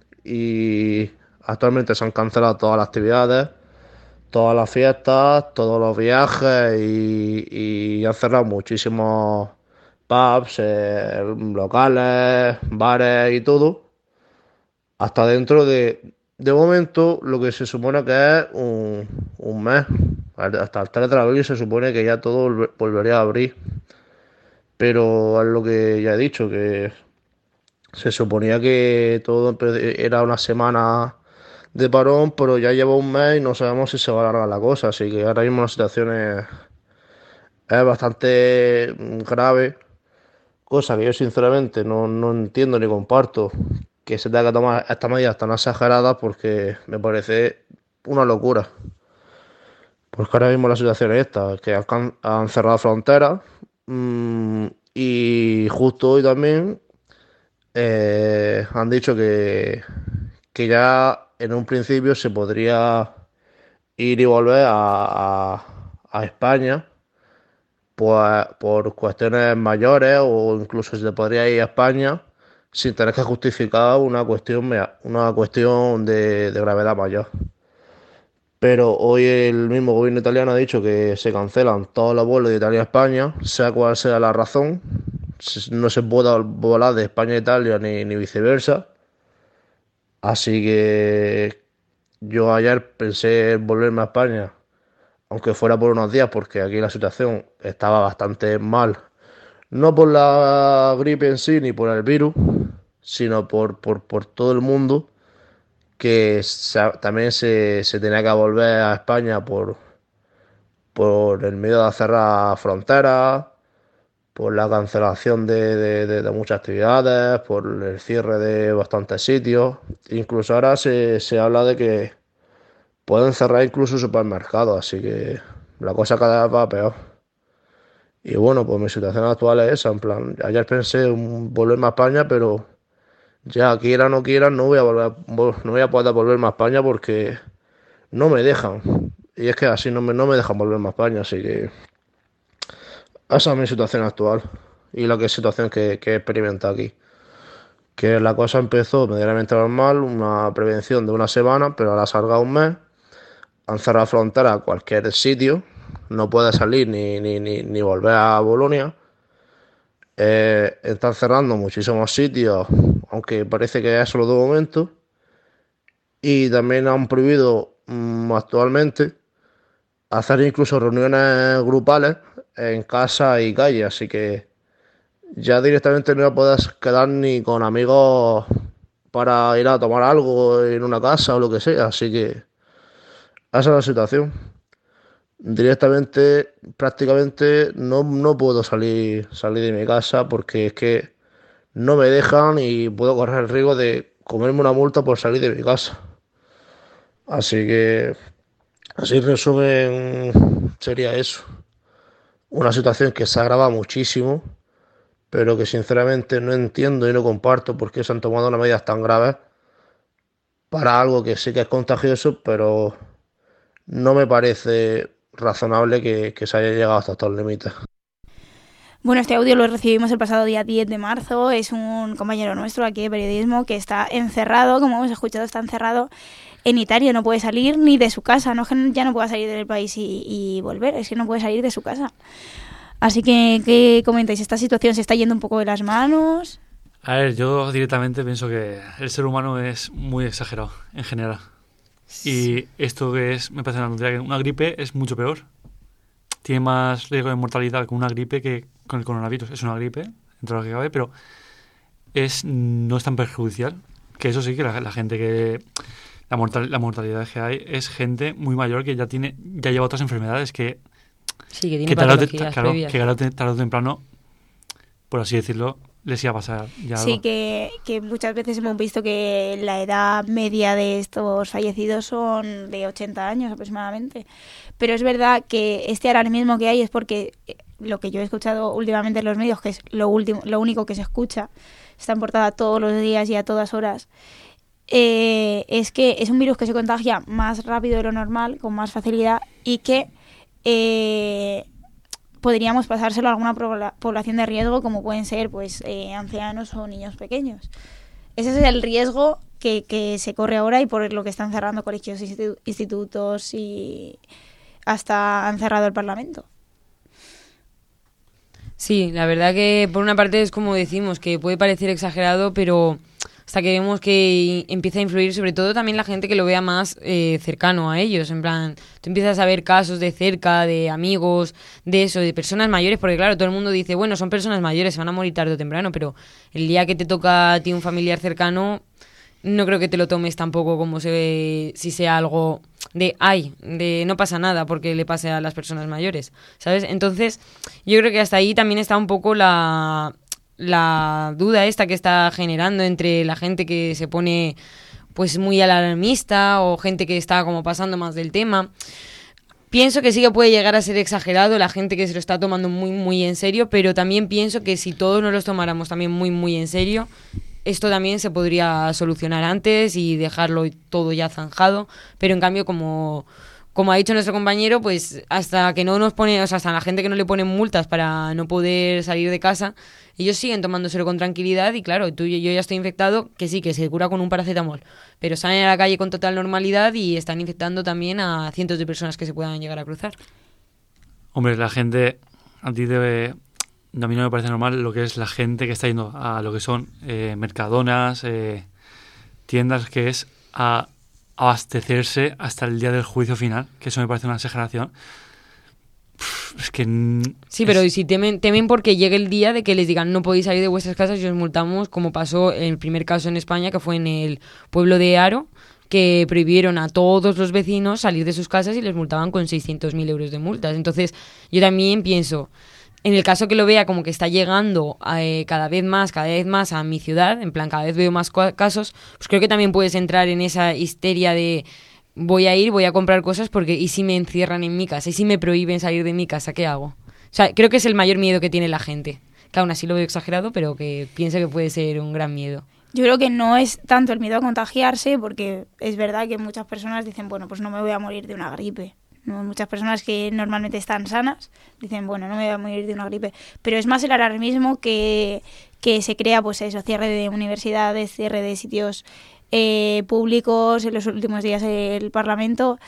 Y actualmente se han cancelado todas las actividades, todas las fiestas, todos los viajes y, y han cerrado muchísimos pubs, eh, locales, bares y todo. Hasta dentro de, de momento, lo que se supone que es un, un mes. Hasta el tres de abril se supone que ya todo volvería a abrir. Pero es lo que ya he dicho, que se suponía que todo era una semana de parón, pero ya lleva un mes y no sabemos si se va a alargar la cosa. Así que ahora mismo la situación es, es bastante grave, cosa que yo sinceramente no, no entiendo ni comparto, que se tenga que tomar estas medidas tan exageradas, porque me parece una locura. Porque ahora mismo la situación es esta, que han, han cerrado fronteras mmm, y justo hoy también eh, han dicho que, que ya en un principio se podría ir y volver a, a, a España pues, por cuestiones mayores, o incluso se podría ir a España sin tener que justificar una cuestión, una cuestión de, de gravedad mayor. Pero hoy el mismo gobierno italiano ha dicho que se cancelan todos los vuelos de Italia a España, sea cual sea la razón. No se puede volar de España a Italia ni, ni viceversa. Así que yo ayer pensé en volverme a España, aunque fuera por unos días, porque aquí la situación estaba bastante mal. No por la gripe en sí ni por el virus, sino por, por, por todo el mundo que se, también se, se tenía que volver a España por, por el miedo a cerrar fronteras, por la cancelación de, de, de, de muchas actividades, por el cierre de bastantes sitios. Incluso ahora se, se habla de que pueden cerrar incluso supermercados, así que la cosa cada vez va peor. Y bueno, pues mi situación actual es esa, en plan, ayer pensé en volverme a España, pero ya quiera o no quiera, no voy a volver, no voy a poder volverme a España porque no me dejan. Y es que así no me, no me dejan volverme a España, así que esa es mi situación actual y la que situación que, que he experimentado aquí. Que la cosa empezó medianamente normal, una prevención de una semana, pero ahora salga un mes, han cerrado fronteras a cualquier sitio, no puede salir ni, ni, ni, ni volver a Bolonia. Eh, están cerrando muchísimos sitios, aunque parece que es solo de momento. Y también han prohibido mmm, actualmente hacer incluso reuniones grupales en casa y calle, así que ya directamente no puedes quedar ni con amigos para ir a tomar algo en una casa o lo que sea, así que esa es la situación. Directamente, prácticamente no, no puedo salir, salir de mi casa porque es que no me dejan y puedo correr el riesgo de comerme una multa por salir de mi casa. Así que, así en resumen, sería eso. Una situación que se agrava muchísimo, pero que sinceramente no entiendo y no comparto por qué se han tomado unas medidas tan graves para algo que sí que es contagioso, pero no me parece razonable que, que se haya llegado hasta estos límites. Bueno, este audio lo recibimos el pasado día diez de marzo, es un compañero nuestro aquí de periodismo que está encerrado, como hemos escuchado, está encerrado en Italia, no puede salir ni de su casa, no es que ya no pueda salir del país y, y volver, es que no puede salir de su casa. Así que, ¿qué comentáis? ¿Esta situación se está yendo un poco de las manos? A ver, yo directamente pienso que el ser humano es muy exagerado, en general. Y esto que es, me parece una tontería, que una gripe es mucho peor. Tiene más riesgo de mortalidad con una gripe que con el coronavirus. Es una gripe, entre lo que cabe, pero es, no es tan perjudicial. Que eso sí, que la, la gente que... La, mortal, la mortalidad que hay es gente muy mayor que ya tiene ya lleva otras enfermedades que... Sí, que tiene que tarde, patologías claro, previas. que tarde, tarde o temprano, por así decirlo, les iba a pasar ya Sí, algo. que, que muchas veces hemos visto que la edad media de estos fallecidos son de ochenta años aproximadamente. Pero es verdad que este alarmismo que hay es porque lo que yo he escuchado últimamente en los medios, que es lo último, lo único que se escucha, está en portada todos los días y a todas horas, eh, es que es un virus que se contagia más rápido de lo normal, con más facilidad, y que eh, podríamos pasárselo a alguna población de riesgo, como pueden ser pues eh, ancianos o niños pequeños. Ese es el riesgo que, que se corre ahora y por lo que están cerrando colegios, institu- institutos y hasta han cerrado el Parlamento. Sí, la verdad que por una parte es como decimos, que puede parecer exagerado, pero hasta que vemos que empieza a influir sobre todo también la gente que lo vea más eh, cercano a ellos. En plan, tú empiezas a ver casos de cerca, de amigos, de eso, de personas mayores, porque claro, todo el mundo dice, bueno, son personas mayores, se van a morir tarde o temprano, pero el día que te toca a ti un familiar cercano, no creo que te lo tomes tampoco como se ve, si sea algo de, ay, de no pasa nada porque le pase a las personas mayores, ¿sabes? Entonces, yo creo que hasta ahí también está un poco la... la duda esta que está generando entre la gente que se pone pues muy alarmista o gente que está como pasando más del tema. Pienso que sí que puede llegar a ser exagerado la gente que se lo está tomando muy muy en serio, pero también pienso que si todos nos los tomáramos también muy muy en serio, esto también se podría solucionar antes y dejarlo todo ya zanjado, pero en cambio como... Como ha dicho nuestro compañero, pues hasta que no nos pone, o sea, hasta la gente que no le ponen multas para no poder salir de casa, ellos siguen tomándoselo con tranquilidad y claro, tú y yo ya estoy infectado, que sí, que se cura con un paracetamol, pero salen a la calle con total normalidad y están infectando también a cientos de personas que se puedan llegar a cruzar. Hombre, la gente, a ti debe, a mí no me parece normal lo que es la gente que está yendo a lo que son eh, mercadonas, eh, tiendas, que es a abastecerse hasta el día del juicio final, que eso me parece una exageración. Pff, es que... Sí, pero es... si temen, temen porque llegue el día de que les digan no podéis salir de vuestras casas y os multamos, como pasó en el primer caso en España, que fue en el pueblo de Haro, que prohibieron a todos los vecinos salir de sus casas y les multaban con seiscientos mil euros de multas. Entonces, yo también pienso, en el caso que lo vea como que está llegando eh, cada vez más, cada vez más a mi ciudad, en plan, cada vez veo más co- casos, pues creo que también puedes entrar en esa histeria de voy a ir, voy a comprar cosas porque ¿y si me encierran en mi casa? ¿Y si me prohíben salir de mi casa? ¿Qué hago? O sea, creo que es el mayor miedo que tiene la gente. Que aún así lo veo exagerado, pero que pienso que puede ser un gran miedo. Yo creo que no es tanto el miedo a contagiarse, porque es verdad que muchas personas dicen, bueno, pues no me voy a morir de una gripe. ¿No? Muchas personas que normalmente están sanas dicen, bueno, no me voy a morir de una gripe. Pero es más el alarmismo que, que se crea, pues eso, cierre de universidades, cierre de sitios eh, públicos, en los últimos días el Parlamento,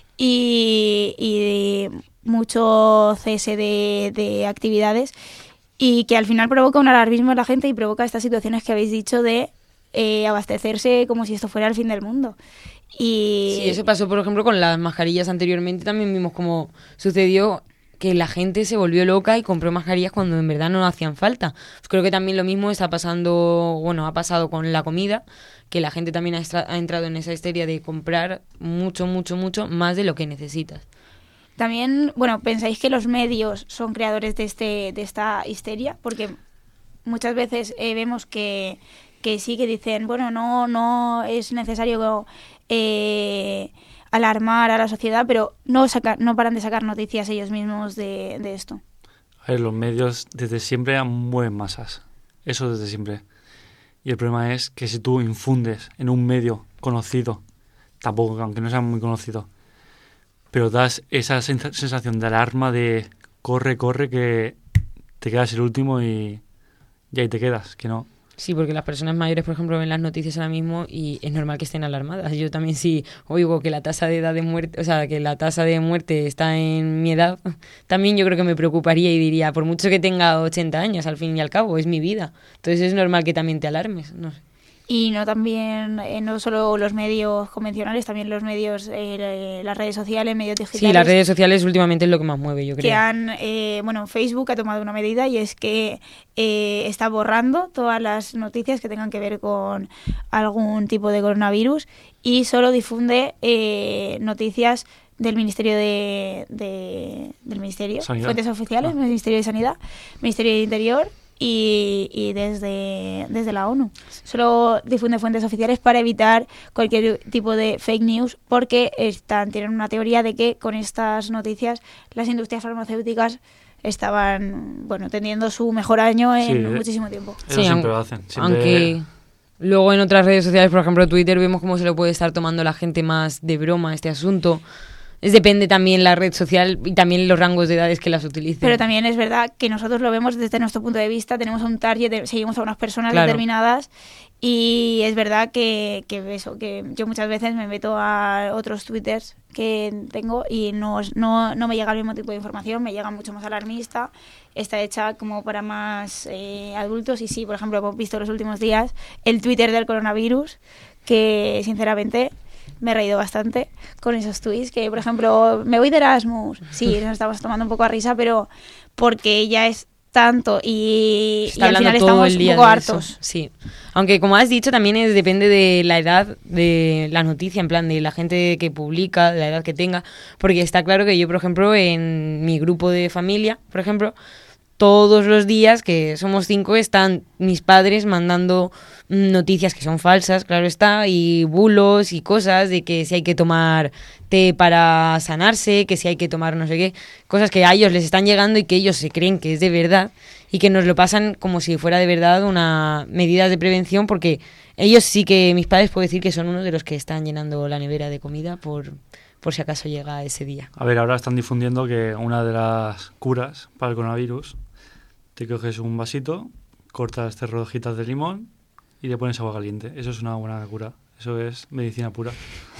y, y mucho cese de, de actividades, y que al final provoca un alarmismo en la gente y provoca estas situaciones que habéis dicho de eh, abastecerse como si esto fuera el fin del mundo. Y sí, eso pasó, por ejemplo, con las mascarillas anteriormente. También vimos cómo sucedió que la gente se volvió loca y compró mascarillas cuando en verdad no hacían falta. Pues creo que también lo mismo está pasando, bueno, ha pasado con la comida, que la gente también ha, estra- ha entrado en esa histeria de comprar mucho, mucho, mucho más de lo que necesitas. También, bueno, ¿pensáis que los medios son creadores de este de esta histeria? Porque muchas veces eh, vemos que, que sí que dicen, bueno, no no es necesario eh, alarmar a la sociedad, pero no saca, no paran de sacar noticias ellos mismos de, de esto. A ver, los medios desde siempre mueven masas. Eso desde siempre. Y el problema es que si tú infundes en un medio conocido, tampoco, aunque no sea muy conocido, pero das esa sens- sensación de alarma de corre, corre, que te quedas el último y, y ahí te quedas, que no. Sí, porque las personas mayores, por ejemplo, ven las noticias ahora mismo y es normal que estén alarmadas. Yo también sí oigo que la tasa de edad de muerte, o sea, que la tasa de muerte está en mi edad, también yo creo que me preocuparía y diría, por mucho que tenga ochenta años, al fin y al cabo, es mi vida. Entonces es normal que también te alarmes, no sé. Y no también, eh, no solo los medios convencionales, también los medios, eh, las redes sociales, medios digitales. Sí, las redes sociales últimamente es lo que más mueve, yo creo. Que han, eh, bueno, Facebook ha tomado una medida y es que eh, está borrando todas las noticias que tengan que ver con algún tipo de coronavirus y solo difunde eh, noticias del Ministerio de, de del Ministerio, Sanidad. Fuentes oficiales, Ah. Ministerio de Sanidad, Ministerio de Interior. Y, y desde, desde la ONU. Solo difunde fuentes oficiales para evitar cualquier tipo de fake news, porque están tienen una teoría de que con estas noticias las industrias farmacéuticas estaban, bueno, teniendo su mejor año en Sí, muchísimo tiempo. Eso Sí, siempre aun- lo hacen. Siempre... Aunque luego en otras redes sociales, por ejemplo Twitter, vemos cómo se lo puede estar tomando la gente más de broma este asunto. Es depende también la red social y también los rangos de edades que las utilicen. Pero también es verdad que nosotros lo vemos desde nuestro punto de vista, tenemos un target, de- seguimos a unas personas Claro. determinadas y es verdad que, que eso, que yo muchas veces me meto a otros twitters que tengo y no, no, no me llega el mismo tipo de información, me llega mucho más alarmista, está hecha como para más eh, adultos y sí, por ejemplo, hemos visto los últimos días el Twitter del coronavirus, que sinceramente me he reído bastante con esos tweets, que por ejemplo, me voy de Erasmus, sí, nos estamos tomando un poco a risa, pero porque ya es tanto y, Se y está al hablando final todo estamos el un día poco de eso, hartos. sí. Aunque como has dicho también es, depende de la edad de la noticia, en plan de la gente que publica, de la edad que tenga, porque está claro que yo, por ejemplo, en mi grupo de familia, por ejemplo, todos los días, que somos cinco, están mis padres mandando noticias que son falsas, claro está, y bulos y cosas de que si hay que tomar té para sanarse, que si hay que tomar no sé qué, cosas que a ellos les están llegando y que ellos se creen que es de verdad y que nos lo pasan como si fuera de verdad una medida de prevención, porque ellos sí que, mis padres puedo decir que son uno de los que están llenando la nevera de comida por, por si acaso llega ese día. A ver, ahora están difundiendo que una de las curas para el coronavirus, te coges un vasito, cortas tres rodajitas de limón y le pones agua caliente. Eso es una buena cura. Eso es medicina pura.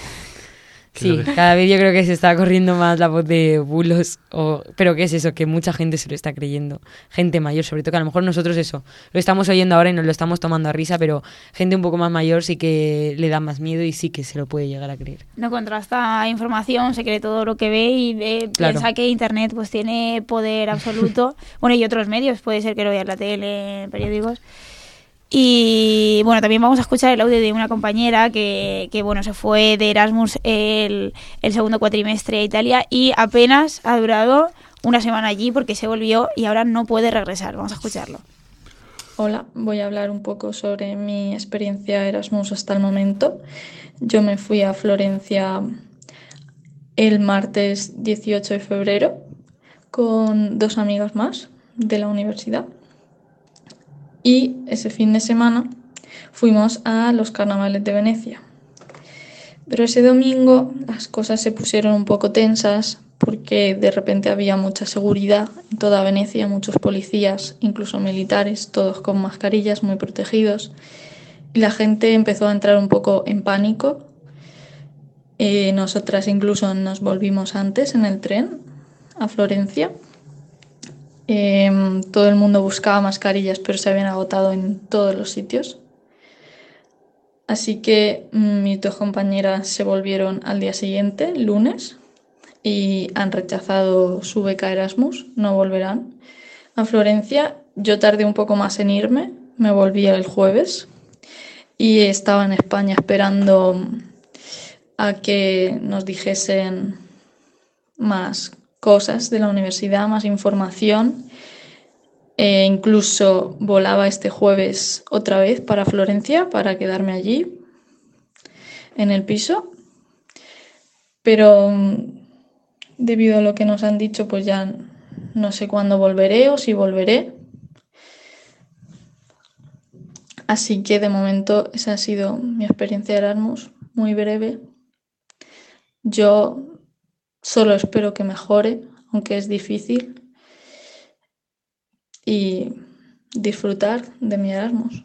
Sí, Creo que- cada vez yo creo que se está corriendo más la voz de bulos, o, pero ¿qué es eso? Que mucha gente se lo está creyendo, gente mayor, sobre todo que a lo mejor nosotros eso, lo estamos oyendo ahora y nos lo estamos tomando a risa, pero gente un poco más mayor sí que le da más miedo y sí que se lo puede llegar a creer. No contrasta información, se cree todo lo que ve y ve- Claro. piensa que Internet pues tiene poder absoluto. Bueno, y otros medios, puede ser que lo vea en la tele, en periódicos. Y, Y bueno, también vamos a escuchar el audio de una compañera que, que bueno, se fue de Erasmus el, el segundo cuatrimestre a Italia y apenas ha durado una semana allí porque se volvió y ahora no puede regresar. Vamos a escucharlo. Hola, voy a hablar un poco sobre mi experiencia Erasmus hasta el momento. Yo me fui a Florencia el martes dieciocho de febrero con dos amigas más de la universidad. Y ese fin de semana fuimos a los carnavales de Venecia. Pero ese domingo las cosas se pusieron un poco tensas porque de repente había mucha seguridad en toda Venecia, muchos policías, incluso militares, todos con mascarillas, muy protegidos. Y la gente empezó a entrar un poco en pánico. Eh, nosotras incluso nos volvimos antes en el tren a Florencia. Eh, todo el mundo buscaba mascarillas, pero se habían agotado en todos los sitios. Así que mm, mis dos compañeras se volvieron al día siguiente, lunes, y han rechazado su beca Erasmus, no volverán a Florencia. Yo tardé un poco más en irme, me volví el jueves y estaba en España esperando a que nos dijesen más cosas de la universidad, más información. E incluso volaba este jueves otra vez para Florencia para quedarme allí en el piso, pero debido a lo que nos han dicho pues ya no sé cuándo volveré o si volveré, así que de momento esa ha sido mi experiencia de Erasmus, muy breve. Yo solo espero que mejore, aunque es difícil, y disfrutar de mi Erasmus.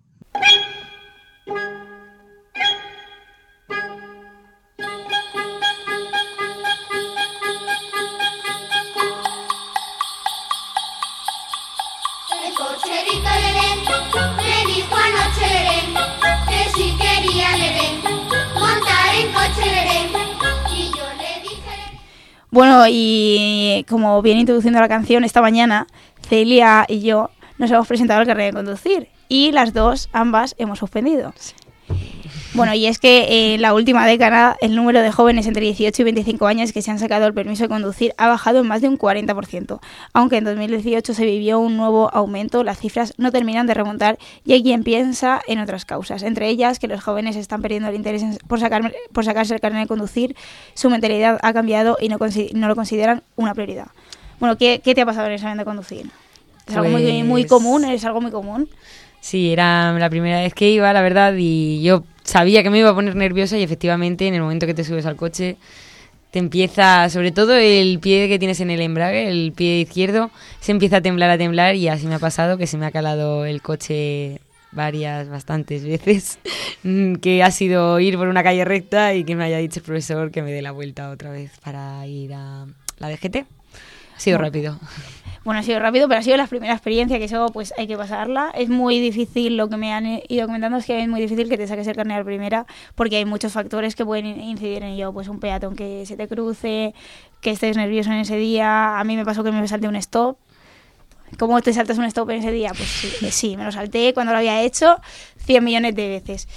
El cocherito Lerén me dijo anoche Lerén que si quería Lerén montar en coche Lerén y yo le dije... Bueno, y como viene introduciendo la canción, esta mañana Celia y yo nos hemos presentado al carnet de conducir y las dos, ambas, hemos suspendido. Bueno, y es que en la última década el número de jóvenes entre dieciocho y veinticinco años que se han sacado el permiso de conducir ha bajado en más de un cuarenta por ciento. Aunque en dos mil dieciocho se vivió un nuevo aumento, las cifras no terminan de remontar y hay quien piensa en otras causas. Entre ellas, que los jóvenes están perdiendo el interés en, por, sacar, por sacarse el carnet de conducir, su mentalidad ha cambiado y no, no lo consideran una prioridad. Bueno, ¿qué, qué te ha pasado en el examen de conducir? ¿Es algo Pues... muy, muy común? ¿Es algo muy común? Sí, era la primera vez que iba, la verdad, y yo sabía que me iba a poner nerviosa y efectivamente en el momento que te subes al coche te empieza, sobre todo el pie que tienes en el embrague, el pie izquierdo, se empieza a temblar, a temblar y así me ha pasado que se me ha calado el coche varias, bastantes veces, que ha sido ir por una calle recta y que me haya dicho el profesor que me dé la vuelta otra vez para ir a la D G T. Ha sido bueno. rápido. Bueno, ha sido rápido, pero ha sido la primera experiencia, que eso pues hay que pasarla. Es muy difícil, lo que me han ido comentando es que es muy difícil que te saques el carnet a la primera, porque hay muchos factores que pueden incidir en ello. Pues un peatón que se te cruce, que estés nervioso en ese día. A mí me pasó que me salté un stop. ¿Cómo te saltas un stop en ese día? Pues sí, sí, me lo salté cuando lo había hecho cien millones de veces.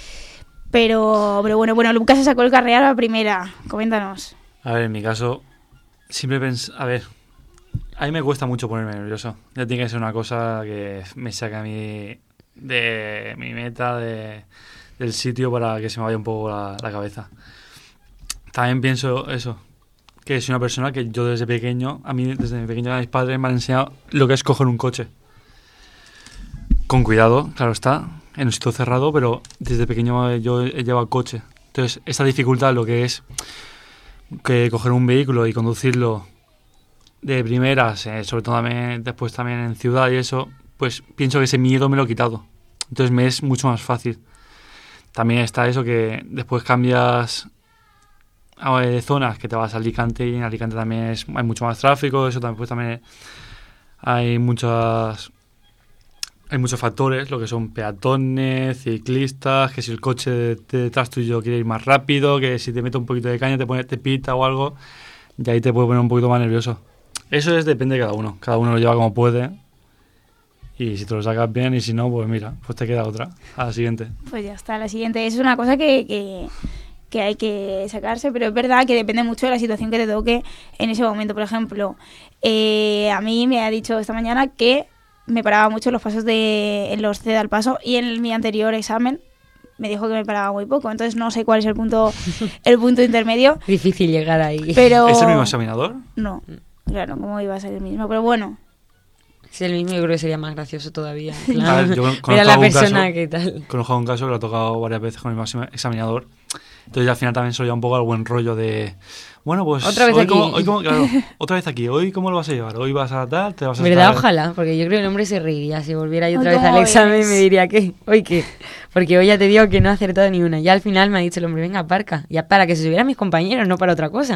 Pero, pero bueno, bueno, Lucas se sacó el carnet a la primera. Coméntanos. A ver, en mi caso, siempre pensé... A ver... A mí me cuesta mucho ponerme nervioso. Ya tiene que ser una cosa que me saque a mí de mi meta, de, del sitio, para que se me vaya un poco la, la cabeza. También pienso eso, que soy una persona que yo desde pequeño, a mí desde pequeño a mis padres me han enseñado lo que es coger un coche. Con cuidado, claro está, en un sitio cerrado, pero desde pequeño yo he llevado coche. Entonces, esta dificultad, lo que es que coger un vehículo y conducirlo de primeras, eh, sobre todo también, después también en ciudad y eso, pues pienso que ese miedo me lo he quitado. Entonces me es mucho más fácil. También está eso que después cambias de zonas, que te vas a Alicante y en Alicante también es, hay mucho más tráfico, eso también, pues también hay muchas hay muchos factores, lo que son peatones, ciclistas, que si el coche de, de detrás tuyo quiere ir más rápido, que si te mete un poquito de caña te pone, te pita o algo, y ahí te puede poner un poquito más nervioso. Eso es, depende de cada uno. Cada uno lo lleva como puede. Y si te lo sacas bien y si no, pues mira, pues te queda otra, a la siguiente. Pues ya está, la siguiente. Es una cosa que, que, que hay que sacarse, pero es verdad que depende mucho de la situación que te toque en ese momento. Por ejemplo, eh, a mí me ha dicho esta mañana que me paraba mucho los pasos de en los C D al paso, y en mi anterior examen me dijo que me paraba muy poco. Entonces no sé cuál es el punto el punto intermedio. Difícil llegar ahí. Pero... ¿Es el mismo examinador? No, claro, ¿cómo iba a ser el mismo? Pero bueno... Si el mismo, yo creo que sería más gracioso todavía. Claro. A ver, yo conozco Era la algún persona caso, que tal. Conozco un caso que lo ha tocado varias veces con el mismo examinador. Entonces al final también soy un poco el buen rollo de... Bueno, pues otra vez hoy, aquí. Como, hoy como, claro, otra vez aquí. Hoy ¿cómo lo vas a llevar? Hoy vas a tal, te vas a ¿Verdad? estar... Ojalá, porque yo creo que el hombre se reiría si volviera yo otra Ay, vez al ¿cómo examen ves? y me diría ¿qué? ¿Hoy qué? Porque hoy ya te digo que no he acertado ni una. Ya al final me ha dicho el hombre, venga, aparca. Ya para que se subieran mis compañeros, no para otra cosa.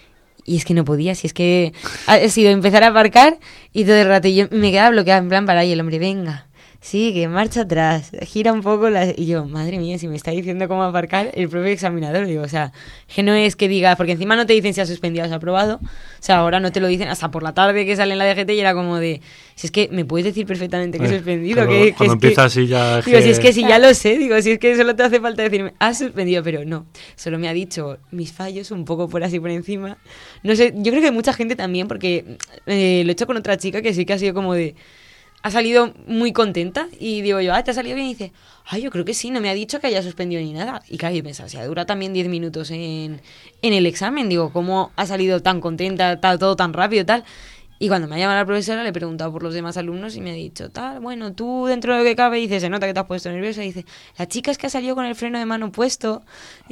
Y es que no podía, si es que ha sido empezar a aparcar y todo el rato y yo me quedaba bloqueada en plan para ahí el hombre, venga, sigue, marcha atrás, gira un poco la... y yo, madre mía, si me está diciendo cómo aparcar el propio examinador, digo, o sea, que no es que diga, porque encima no te dicen si has suspendido o has aprobado, o sea, ahora no te lo dicen hasta por la tarde que sale en la D G T y era como de, si es que me puedes decir perfectamente que he Eh, suspendido, claro, que, que cuando es empieza que... así ya es digo, que... si es que si ya lo sé, digo, si es que solo te hace falta decirme, has suspendido, pero no, solo me ha dicho mis fallos un poco por así por encima, no sé, yo creo que mucha gente también, porque eh, lo he hecho con otra chica que sí que ha sido como de... Ha salido muy contenta y digo yo, ah, ¿te ha salido bien? Y dice, ay, yo creo que sí, no me ha dicho que haya suspendido ni nada. Y claro, yo pensaba, o sea, dura también diez minutos en, en el examen. Digo, ¿cómo ha salido tan contenta, tal, todo tan rápido, tal? Y cuando me ha llamado la profesora, le he preguntado por los demás alumnos y me ha dicho, tal, bueno, tú dentro de lo que cabe, dice, se nota que te has puesto nerviosa. Y dice, la chica es que ha salido con el freno de mano puesto.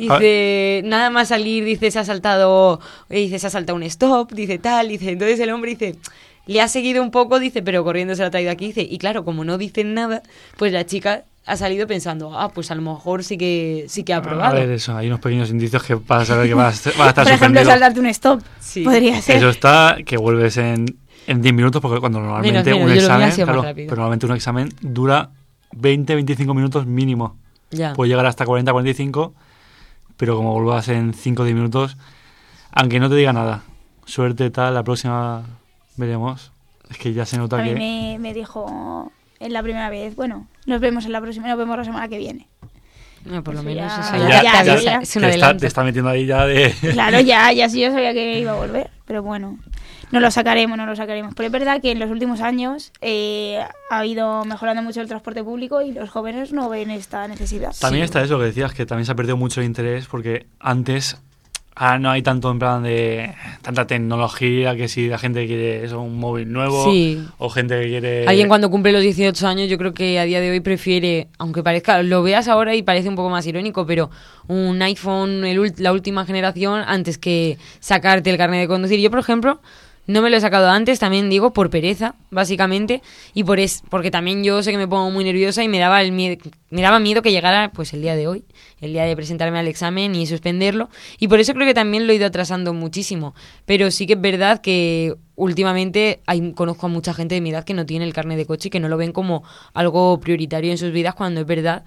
Dice, nada más salir, dice, se ha saltado, dice, se ha saltado un stop, dice, tal, dice, entonces el hombre dice... Le ha seguido un poco, dice, pero corriendo se la ha traído aquí, dice, y claro, como no dicen nada, pues la chica ha salido pensando, ah, pues a lo mejor sí que sí que ha aprobado. A ver, eso, hay unos pequeños indicios que para saber que vas a, vas a estar Por ejemplo, suspendido. saltarte un stop, sí. Podría ser. Eso está, que vuelves en, en diez minutos, porque cuando normalmente menos, menos, un yo lo mío ha examen, sido más claro, rápido. pero normalmente un examen dura veinte a veinticinco minutos mínimo. Ya. Puede llegar hasta cuarenta a cuarenta y cinco, pero como vuelvas en cinco o diez minutos, aunque no te diga nada, suerte tal, la próxima veremos. Es que ya se nota a que... mí me, me dijo en la primera vez, bueno, nos vemos en la próxima, nos vemos la semana que viene. No, por lo Eso menos ya- eso ya, ya, ya, te ya, avisa, ya. es un te, está, adelanto. te está metiendo ahí ya de... Claro, ya, ya sí yo sabía que iba a volver, pero bueno, no lo sacaremos, no lo sacaremos. Pero es verdad que en los últimos años eh, ha ido mejorando mucho el transporte público y los jóvenes no ven esta necesidad. También Sí. está eso que decías, que también se ha perdido mucho el interés, porque antes... Ah, no hay tanto en plan de tanta tecnología, que si la gente quiere eso, un móvil nuevo, Sí. o gente que quiere... Alguien cuando cumple los dieciocho años, yo creo que a día de hoy prefiere, aunque parezca, lo veas ahora y parece un poco más irónico, pero un iPhone, el ult- la última generación, antes que sacarte el carnet de conducir. Yo, por ejemplo, no me lo he sacado antes, también digo, por pereza, básicamente, y por es porque también yo sé que me pongo muy nerviosa y me daba el miedo, me daba miedo que llegara pues el día de hoy, el día de presentarme al examen y suspenderlo, y por eso creo que también lo he ido atrasando muchísimo. Pero sí que es verdad que últimamente hay, conozco a mucha gente de mi edad que no tiene el carnet de coche y que no lo ven como algo prioritario en sus vidas, cuando es verdad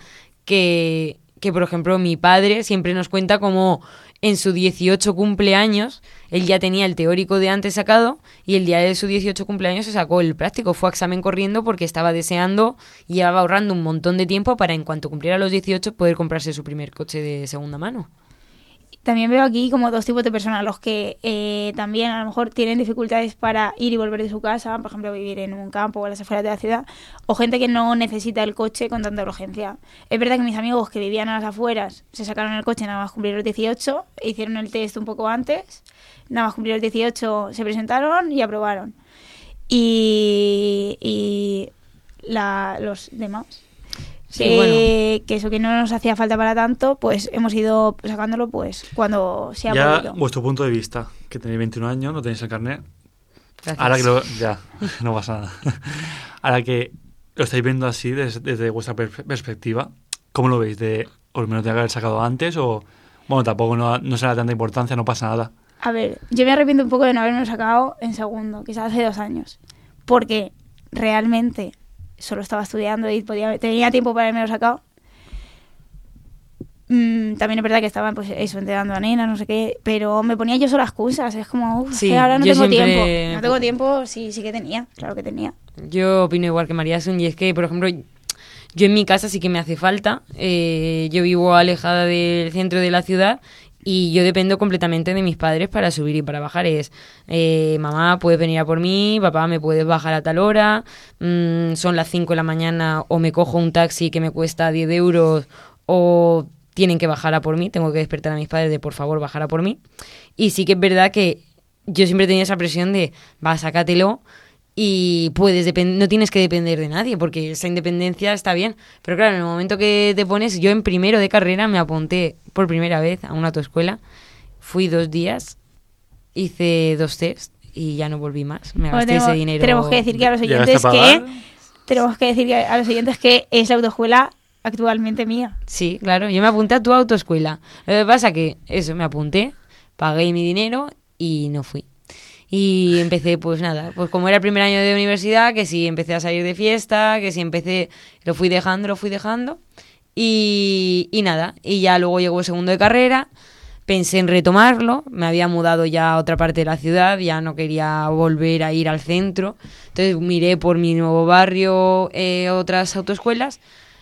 que, que por ejemplo, mi padre siempre nos cuenta cómo en su dieciocho cumpleaños él ya tenía el teórico de antes sacado y el día de su dieciocho cumpleaños se sacó el práctico. Fue a examen corriendo porque estaba deseando y llevaba ahorrando un montón de tiempo para, en cuanto cumpliera los dieciocho, poder comprarse su primer coche de segunda mano. También veo aquí como dos tipos de personas, los que eh, también a lo mejor tienen dificultades para ir y volver de su casa, por ejemplo, vivir en un campo o a las afueras de la ciudad, o gente que no necesita el coche con tanta urgencia. Es verdad que mis amigos que vivían a las afueras se sacaron el coche nada más cumplir los dieciocho, hicieron el test un poco antes, nada más cumplir los dieciocho se presentaron y aprobaron. Y, y la, los demás... Sí, que, bueno. que eso que no nos hacía falta para tanto, pues hemos ido sacándolo pues cuando se ha Ya, podido. vuestro punto de vista, que tenéis veintiún años, no tenéis el carnet. Gracias. Ahora que lo... Ya, no pasa nada. Ahora que lo estáis viendo así, desde, desde vuestra per- perspectiva, ¿cómo lo veis? ¿De os me lo tenía que haber sacado antes o...? Bueno, tampoco no, no será tanta importancia, no pasa nada. A ver, yo me arrepiento un poco de no haberme sacado en segundo, quizás hace dos años, porque realmente solo estaba estudiando y podía, tenía tiempo para haberme lo sacado. Mm, también es verdad que estaba pues eso, entrenando a nena, no sé qué, pero me ponía yo sola excusas, es como, uff, Sí, que ahora no yo tengo siempre- tiempo. No tengo tiempo, sí, sí que tenía, claro que tenía. Yo opino igual que María Asun, y es que, por ejemplo, yo en mi casa sí que me hace falta. Eh, yo vivo alejada del centro de la ciudad y yo dependo completamente de mis padres para subir y para bajar. Es, eh, mamá, puedes venir a por mí, papá, me puedes bajar a tal hora, mmm, son las cinco de la mañana, o me cojo un taxi que me cuesta diez euros, o tienen que bajar a por mí, tengo que despertar a mis padres de por favor bajar a por mí. Y sí que es verdad que yo siempre tenía esa presión de, va, sácatelo, y puedes depend- no tienes que depender de nadie, porque esa independencia está bien. Pero claro, en el momento que te pones, yo en primero de carrera me apunté por primera vez a una autoescuela, fui dos días, hice dos tests y ya no volví más. Me Bueno, gasté tenemos, ese dinero. tenemos que decir que a los ¿Llegaste a oyentes que pagar? tenemos que decir que a los oyentes que es la autoescuela actualmente mía. Sí, claro, yo me apunté a tu autoescuela. Lo que pasa que, eso, me apunté, pagué mi dinero y no fui. Y empecé, pues nada, pues como era el primer año de universidad, que sí, empecé a salir de fiesta, que sí, empecé, lo fui dejando, lo fui dejando, y, y nada, y ya luego llegó el segundo de carrera, pensé en retomarlo, me había mudado ya a otra parte de la ciudad, ya no quería volver a ir al centro, entonces miré por mi nuevo barrio eh, otras autoescuelas,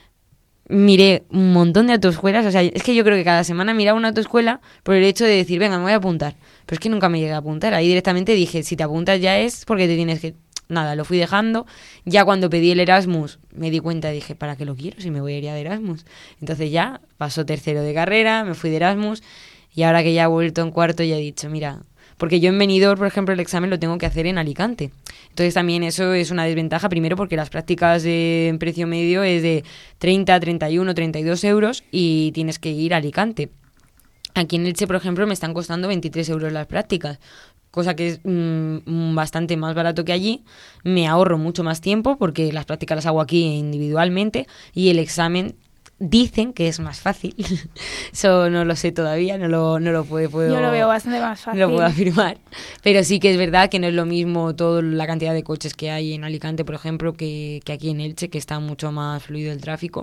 miré un montón de autoescuelas, o sea, es que yo creo que cada semana miraba una autoescuela por el hecho de decir, venga, me voy a apuntar. Pero es que nunca me llegué a apuntar. Ahí directamente dije, si te apuntas ya es porque te tienes que... Nada, lo fui dejando. Ya cuando pedí el Erasmus me di cuenta, dije, ¿para qué lo quiero si me voy a ir a de Erasmus? Entonces ya pasó tercero de carrera, me fui de Erasmus y ahora que ya he vuelto en cuarto ya he dicho, mira... Porque yo en Benidorm, por ejemplo, el examen lo tengo que hacer en Alicante. Entonces también eso es una desventaja, primero porque las prácticas de en precio medio es de treinta, treinta y uno, treinta y dos euros y tienes que ir a Alicante. Aquí en Elche, por ejemplo, me están costando veintitrés euros las prácticas, cosa que es mmm, bastante más barato que allí. Me ahorro mucho más tiempo porque las prácticas las hago aquí individualmente y el examen... Dicen que es más fácil. Eso no lo sé todavía, no lo, no lo puedo, puedo... Yo lo veo bastante más fácil. No lo puedo afirmar. Pero sí que es verdad que no es lo mismo toda la cantidad de coches que hay en Alicante, por ejemplo, que, que aquí en Elche, que está mucho más fluido el tráfico.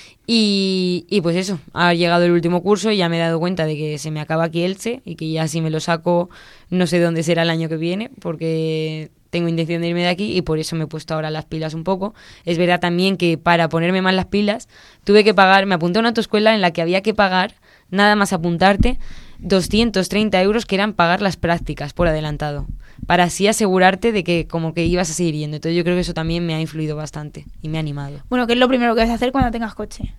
Y, y pues eso, ha llegado el último curso y ya me he dado cuenta de que se me acaba aquí Elche y que ya si me lo saco no sé dónde será el año que viene, porque... tengo intención de irme de aquí y por eso me he puesto ahora las pilas un poco. Es verdad también que para ponerme más las pilas tuve que pagar, me apunté a una autoescuela en la que había que pagar, nada más apuntarte, doscientos treinta euros que eran pagar las prácticas por adelantado, para así asegurarte de que como que ibas a seguir yendo. Entonces yo creo que eso también me ha influido bastante y me ha animado. Bueno, ¿qué es lo primero que vas a hacer cuando tengas coche?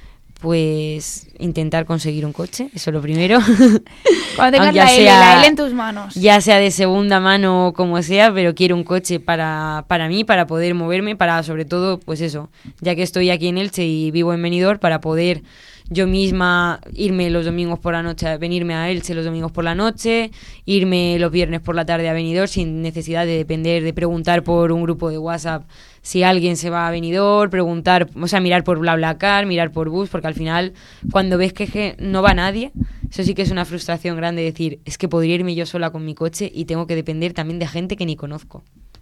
Pues intentar conseguir un coche, eso es lo primero. Cuando tengas ya la L, sea, la L en tus manos. Ya sea de segunda mano o como sea, pero quiero un coche para, para mí, para poder moverme, para sobre todo, pues eso, ya que estoy aquí en Elche y vivo en Benidorm, para poder yo misma irme los domingos por la noche, venirme a Elche los domingos por la noche, irme los viernes por la tarde a Benidorm sin necesidad de depender, de preguntar por un grupo de WhatsApp si alguien se va a Benidorm, preguntar, o sea, mirar por BlaBlaCar, mirar por bus, porque al final cuando ves que no va nadie, eso sí que es una frustración grande, decir, es que podría irme yo sola con mi coche y tengo que depender también de gente que ni conozco.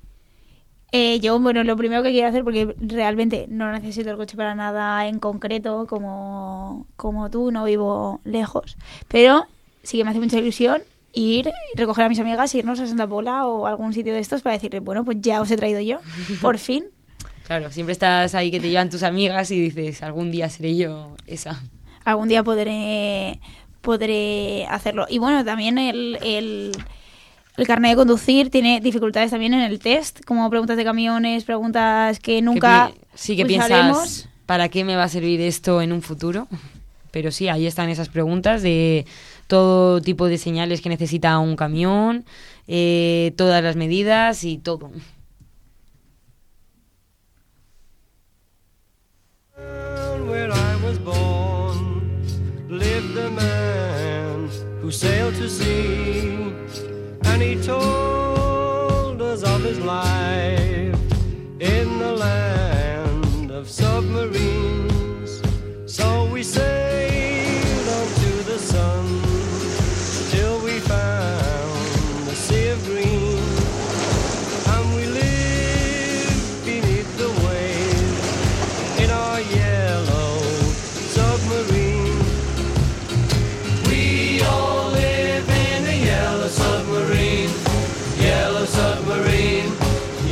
Eh, yo, bueno, lo primero que quiero hacer, porque realmente no necesito el coche para nada en concreto, como, como tú, no vivo lejos, pero sí que me hace mucha ilusión ir, recoger a mis amigas, irnos a Santa Pola o a algún sitio de estos para decirle, bueno, pues ya os he traído yo, por fin. Claro, siempre estás ahí que te llevan tus amigas y dices, algún día seré yo esa. Algún día podré, podré hacerlo. Y bueno, también el... el El carnet de conducir tiene dificultades también en el test, como preguntas de camiones, preguntas que nunca que pi- Sí, que usaremos. piensas, ¿para qué me va a servir esto en un futuro? Pero sí, ahí están esas preguntas de todo tipo de señales que necesita un camión, eh, todas las medidas y todo. Where I was born lived a man who sailed to sea, and he told us of his life in the land of submarines. So we sailed on to the sun till we found the sea of green, and we lived beneath the waves in our yellow submarine. We all live in a yellow submarine, yellow submarine,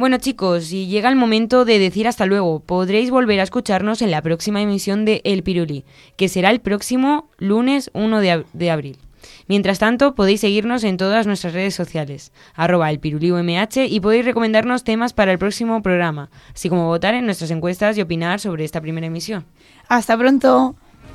Bueno, chicos, y llega el momento de decir hasta luego. Podréis volver a escucharnos en la próxima emisión de El Pirulí, que será el próximo lunes uno de, ab- de abril. Mientras tanto, podéis seguirnos en todas nuestras redes sociales, arroba el pirulí U M H, y podéis recomendarnos temas para el próximo programa, así como votar en nuestras encuestas y opinar sobre esta primera emisión. Hasta pronto.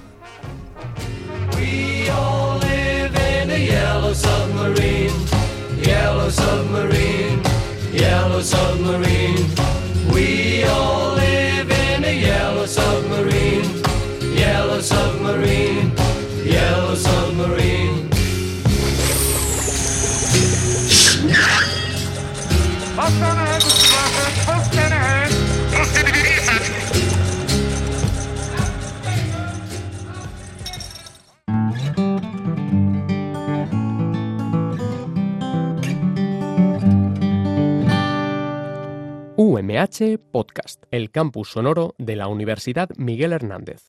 We all live in a yellow submarine, yellow submarine, yellow submarine. We all live in a yellow submarine, yellow submarine, yellow submarine. Post on ahead, Mister Blackburn. Post on ahead. U M H Podcast, el campus sonoro de la Universidad Miguel Hernández.